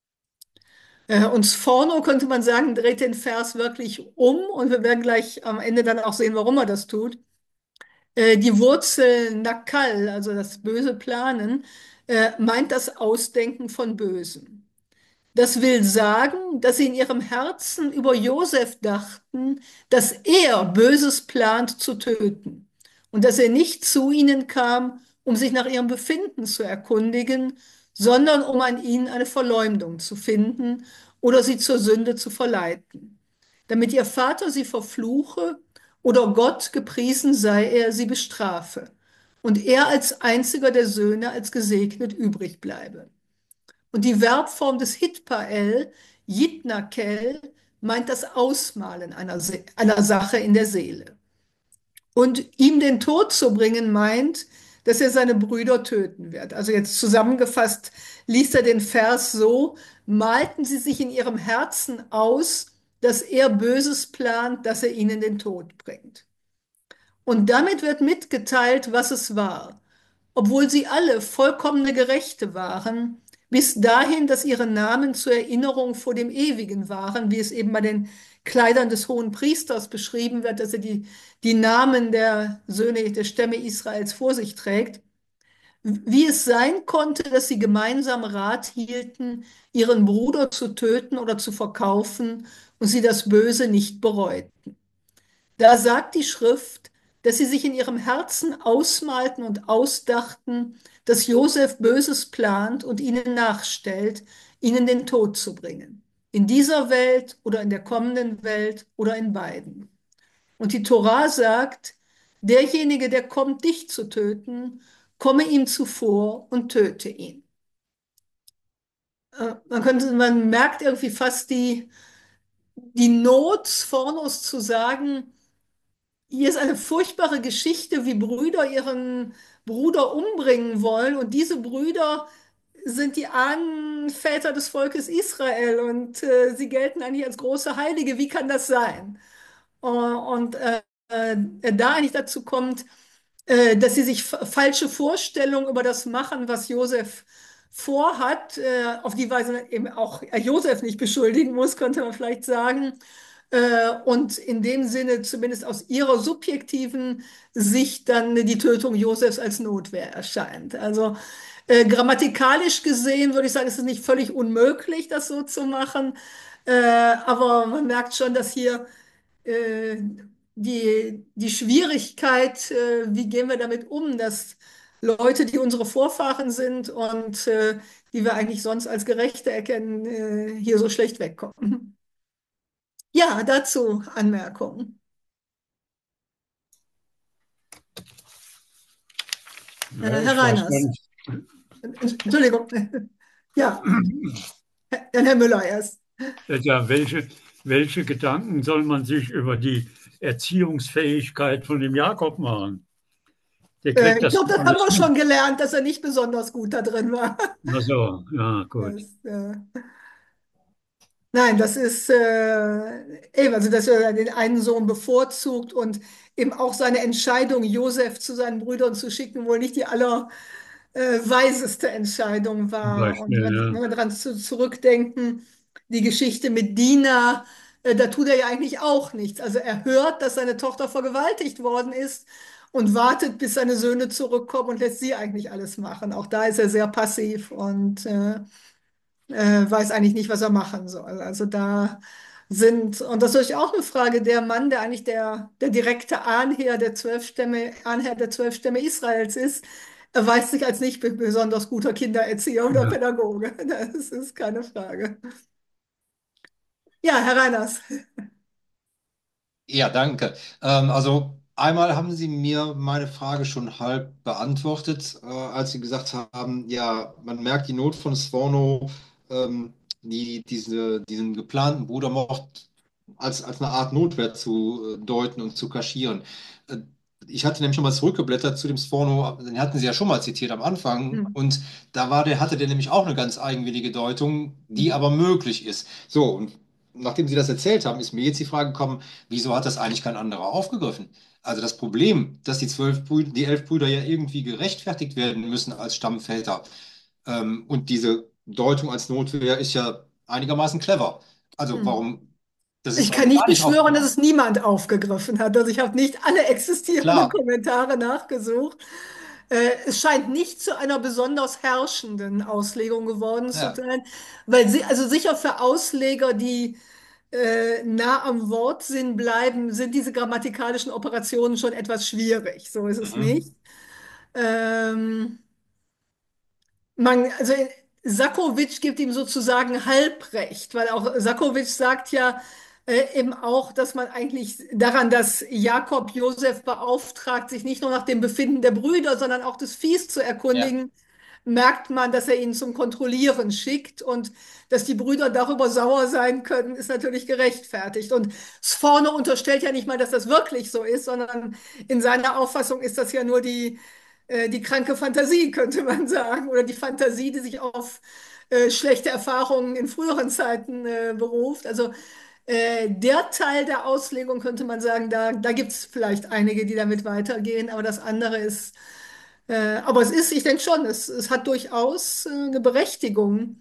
Und Sforno könnte man sagen, dreht den Vers wirklich um und wir werden gleich am Ende dann auch sehen, warum er das tut. Die Wurzel Nakal, also das böse Planen, meint das Ausdenken von Bösem. Das will sagen, dass sie in ihrem Herzen über Josef dachten, dass er Böses plant zu töten. und dass er nicht zu ihnen kam, um sich nach ihrem Befinden zu erkundigen, sondern um an ihnen eine Verleumdung zu finden oder sie zur Sünde zu verleiten, damit ihr Vater sie verfluche oder Gott, gepriesen sei er, sie bestrafe und er als einziger der Söhne als gesegnet übrig bleibe. Und die Verbform des Hitpael, Jitnakel, meint das Ausmalen einer Sache in der Seele. Und ihm den Tod zu bringen meint, dass er seine Brüder töten wird. Also jetzt zusammengefasst liest er den Vers so: Malten sie sich in ihrem Herzen aus, dass er Böses plant, dass er ihnen den Tod bringt. Und damit wird mitgeteilt, was es war. Obwohl sie alle vollkommene Gerechte waren, bis dahin, dass ihre Namen zur Erinnerung vor dem Ewigen waren, wie es eben bei den Kleidern des hohen Priesters beschrieben wird, dass er die Namen der Söhne der Stämme Israels vor sich trägt. Wie es sein konnte, dass sie gemeinsam Rat hielten, ihren Bruder zu töten oder zu verkaufen und sie das Böse nicht bereuten. Da sagt die Schrift, dass sie sich in ihrem Herzen ausmalten und ausdachten, dass Josef Böses plant und ihnen nachstellt, ihnen den Tod zu bringen. In dieser Welt oder in der kommenden Welt oder in beiden. Und die Tora sagt, derjenige, der kommt, dich zu töten, komme ihm zuvor und töte ihn. Man merkt irgendwie fast die Not Sfornos zu sagen, hier ist eine furchtbare Geschichte, wie Brüder ihren Bruder umbringen wollen. Und diese Brüder sind die Ahnenväter des Volkes Israel und sie gelten eigentlich als große Heilige. Wie kann das sein? Und da eigentlich dazu kommt, dass sie sich falsche Vorstellungen über das machen, was Josef vorhat, auf die Weise eben auch Josef nicht beschuldigen muss, könnte man vielleicht sagen. Und in dem Sinne, zumindest aus ihrer subjektiven Sicht, dann die Tötung Josefs als Notwehr erscheint. Also grammatikalisch gesehen würde ich sagen, es ist nicht völlig unmöglich, das so zu machen. Aber man merkt schon, dass hier äh, die Schwierigkeit, wie gehen wir damit um, dass Leute, die unsere Vorfahren sind und die wir eigentlich sonst als Gerechte erkennen, hier so schlecht wegkommen. Ja, dazu Anmerkungen. Ja, ich Herr weiß gar Reiners. nicht. Entschuldigung. Ja, dann Herr Müller erst. Ja, welche Gedanken soll man sich über die Erziehungsfähigkeit von dem Jakob machen? Der kriegt Ich das glaube, das haben alles wir mit. schon gelernt, dass er nicht besonders gut da drin war. Ach so, ja, gut. Das, nein, das ist eben, also dass er den einen Sohn bevorzugt und eben auch seine Entscheidung, Josef zu seinen Brüdern zu schicken, wohl nicht die allerweiseste Entscheidung Zum war. Und Beispiel, wenn ja. wir daran zurückdenken, die Geschichte mit Dina, da tut er ja eigentlich auch nichts. Also er hört, dass seine Tochter vergewaltigt worden ist und wartet, bis seine Söhne zurückkommen und lässt sie eigentlich alles machen. Auch da ist er sehr passiv und weiß eigentlich nicht, was er machen soll. Also da und das ist natürlich auch eine Frage, der Mann, der eigentlich der direkte Ahnherr der 12 Stämme Israels ist, erweist sich als nicht besonders guter Kindererzieher oder Ja. Pädagoge. Das ist keine Frage. Ja, Herr Reiners. Ja, danke. Also einmal haben Sie mir meine Frage schon halb beantwortet, als Sie gesagt haben, ja, man merkt die Not von Sforno, diesen geplanten Brudermord als eine Art Notwehr zu deuten und zu kaschieren. Äh, Ich hatte nämlich schon mal zurückgeblättert zu dem Sforno, den hatten Sie ja schon mal zitiert am Anfang, Hm. und hatte der nämlich auch eine ganz eigenwillige Deutung, die aber möglich ist. So, und nachdem Sie das erzählt haben, ist mir jetzt die Frage gekommen, wieso hat das eigentlich kein anderer aufgegriffen? Also das Problem, dass die 11 Brüder ja irgendwie gerechtfertigt werden müssen als Stammväter, und diese Deutung als Notwehr ist ja einigermaßen clever. Also Hm. das ist Ich kann also nicht gar nicht beschwören, dass aufgegangen. es niemand aufgegriffen hat. Also ich habe nicht alle existierenden Klar, Kommentare nachgesucht. Es scheint nicht zu einer besonders herrschenden Auslegung geworden zu ja, sein, weil sie, also sicher für Ausleger, die nah am Wortsinn bleiben, sind diese grammatikalischen Operationen schon etwas schwierig. So ist es Mhm. nicht. Ähm, also Sakowitsch gibt ihm sozusagen Halbrecht, weil auch Sakowitsch sagt ja eben auch, dass man eigentlich daran, dass Jakob Josef beauftragt, sich nicht nur nach dem Befinden der Brüder, sondern auch des Viehs zu Ja, erkundigen, merkt man, dass er ihn zum Kontrollieren schickt und dass die Brüder darüber sauer sein können, ist natürlich gerechtfertigt. Und Sforno unterstellt ja nicht mal, dass das wirklich so ist, sondern in seiner Auffassung ist das ja nur die kranke Fantasie, könnte man sagen, oder die Fantasie, die sich auf schlechte Erfahrungen in früheren Zeiten beruft. Also der Teil der Auslegung könnte man sagen, da gibt es vielleicht einige, die damit weitergehen, aber das andere ist, aber es ist, ich denke schon, es hat durchaus eine Berechtigung,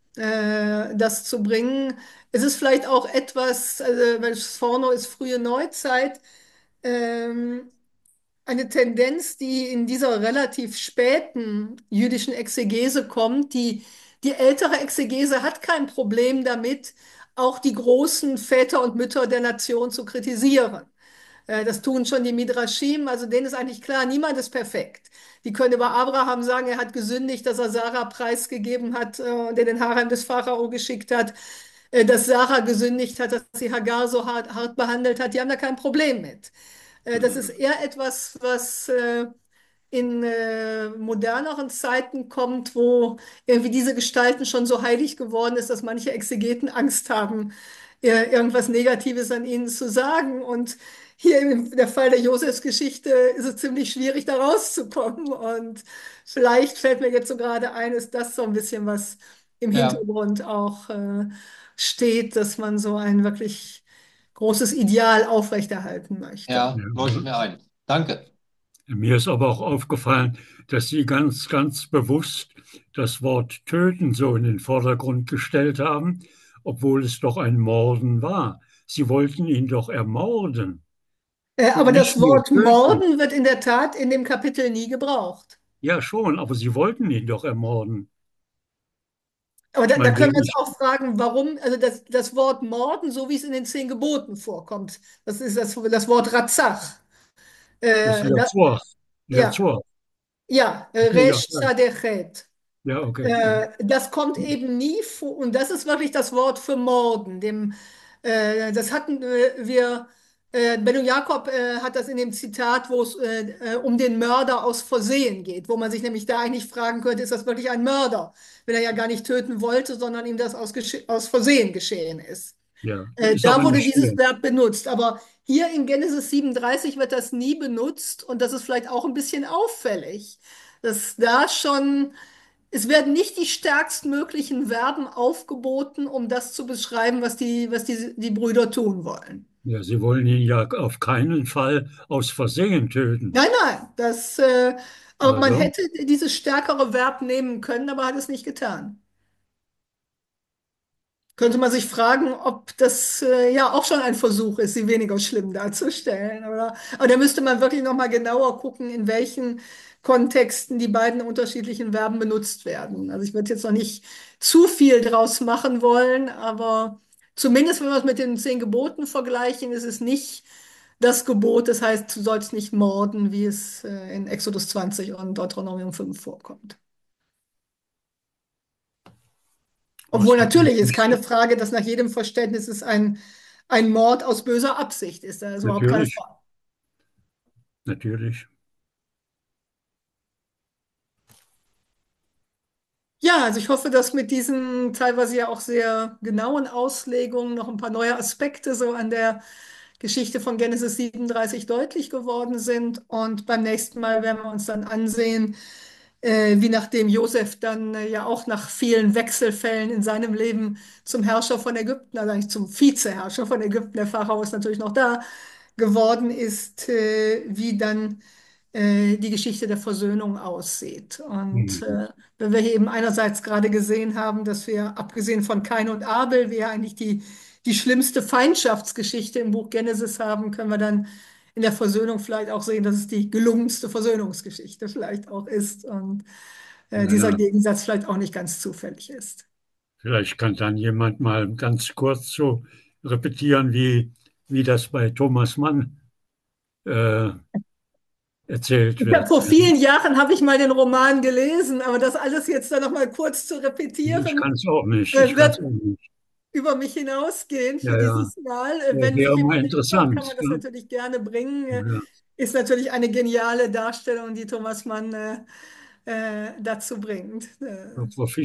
das zu bringen. Es ist vielleicht auch etwas, weil Sforno ist frühe Neuzeit, ähm, eine Tendenz, die in dieser relativ späten jüdischen Exegese kommt. Die ältere Exegese hat kein Problem damit, auch die großen Väter und Mütter der Nation zu kritisieren. Das tun schon die Midrashim, also denen ist eigentlich klar, niemand ist perfekt. Die können über Abraham sagen, er hat gesündigt, dass er Sarah preisgegeben hat und in den Harem des Pharao geschickt hat, dass Sarah gesündigt hat, dass sie Hagar so hart behandelt hat. Die haben da kein Problem mit. Das ist eher etwas, was in moderneren Zeiten kommt, wo irgendwie diese Gestalten schon so heilig geworden ist, dass manche Exegeten Angst haben, irgendwas Negatives an ihnen zu sagen. Und hier im der Fall der Josefsgeschichte ist es ziemlich schwierig, da rauszukommen. Und vielleicht fällt mir jetzt so gerade ein, ist das so ein bisschen was im ja, Hintergrund auch steht, dass man so ein wirklich großes Ideal aufrechterhalten möchte. ja, leuchtet mir ein. Danke. Mir ist aber auch aufgefallen, dass Sie ganz, ganz bewusst das Wort töten so in den Vordergrund gestellt haben, obwohl es doch ein Morden war. Sie wollten ihn doch ermorden und Aber nicht das nur Wort töten. morden wird in der Tat in dem Kapitel nie gebraucht. Ja, schon, aber Sie wollten ihn doch ermorden. Aber Ich da meine, können wir uns auch fragen, warum, also das Wort morden, so wie es in den 10 Geboten vorkommt, das ist das Wort Ratzach. das ist Äh, da, Yazor. ja, Yazor. ja, Ja, Resh Tzadechet. ja, okay. Das kommt eben nie vor, und das ist wirklich das Wort für Morden. Das hatten wir, Benno Jakob hat das in dem Zitat, wo es um den Mörder aus Versehen geht, wo man sich nämlich da eigentlich fragen könnte, ist das wirklich ein Mörder, wenn er ja gar nicht töten wollte, sondern ihm das aus Versehen geschehen ist. Ja, ist Da aber wurde nicht dieses schlimm. Verb benutzt, aber hier in Genesis 37 wird das nie benutzt und das ist vielleicht auch ein bisschen auffällig, dass da schon, es werden nicht die stärkstmöglichen Verben aufgeboten, um das zu beschreiben, was die Brüder tun wollen. Ja, Sie wollen ihn ja auf keinen Fall aus Versehen töten. Nein, nein, aber man Also, hätte dieses stärkere Verb nehmen können, aber hat es nicht getan. Könnte man sich fragen, ob das ja auch schon ein Versuch ist, sie weniger schlimm darzustellen, oder? Aber da müsste man wirklich noch mal genauer gucken, in welchen Kontexten die beiden unterschiedlichen Verben benutzt werden. Also ich würde jetzt noch nicht zu viel draus machen wollen, aber zumindest wenn wir es mit den 10 Geboten vergleichen, ist es nicht das Gebot, das heißt, du sollst nicht morden, wie es in Exodus 20 und Deuteronomium 5 vorkommt. was Obwohl hat natürlich mich ist keine nicht. Frage, dass nach jedem Verständnis es ein Mord aus böser Absicht ist. Da ist überhaupt keine Natürlich, Frage. natürlich. Ja, also ich hoffe, dass mit diesen teilweise ja auch sehr genauen Auslegungen noch ein paar neue Aspekte so an der Geschichte von Genesis 37 deutlich geworden sind. Und beim nächsten Mal werden wir uns dann ansehen, wie nachdem Josef dann ja auch nach vielen Wechselfällen in seinem Leben zum Herrscher von Ägypten, also eigentlich zum Vizeherrscher von Ägypten, der Pharao ist natürlich noch da, geworden ist, wie dann die Geschichte der Versöhnung aussieht. Und Hm. wenn wir hier eben einerseits gerade gesehen haben, dass wir abgesehen von Kain und Abel, wir ja eigentlich die schlimmste Feindschaftsgeschichte im Buch Genesis haben, können wir dann in der Versöhnung vielleicht auch sehen, dass es die gelungenste Versöhnungsgeschichte vielleicht auch ist und dieser Naja, Gegensatz vielleicht auch nicht ganz zufällig ist. vielleicht kann dann jemand mal ganz kurz so repetieren, wie das bei Thomas Mann äh, erzählt wird. Vor vielen Jahren habe ich mal den Roman gelesen, aber das alles jetzt dann noch mal kurz zu Ich repetieren, kann es auch nicht. Ich kann es wird auch nicht. über mich hinausgehen für Ja, ja. dieses Mal. Wenn sich Wäre mal jemand erinnert, kann man interessant. das Ne? natürlich gerne bringen. Ja. Ist natürlich eine geniale Darstellung, die Thomas Mann dazu bringt. Frau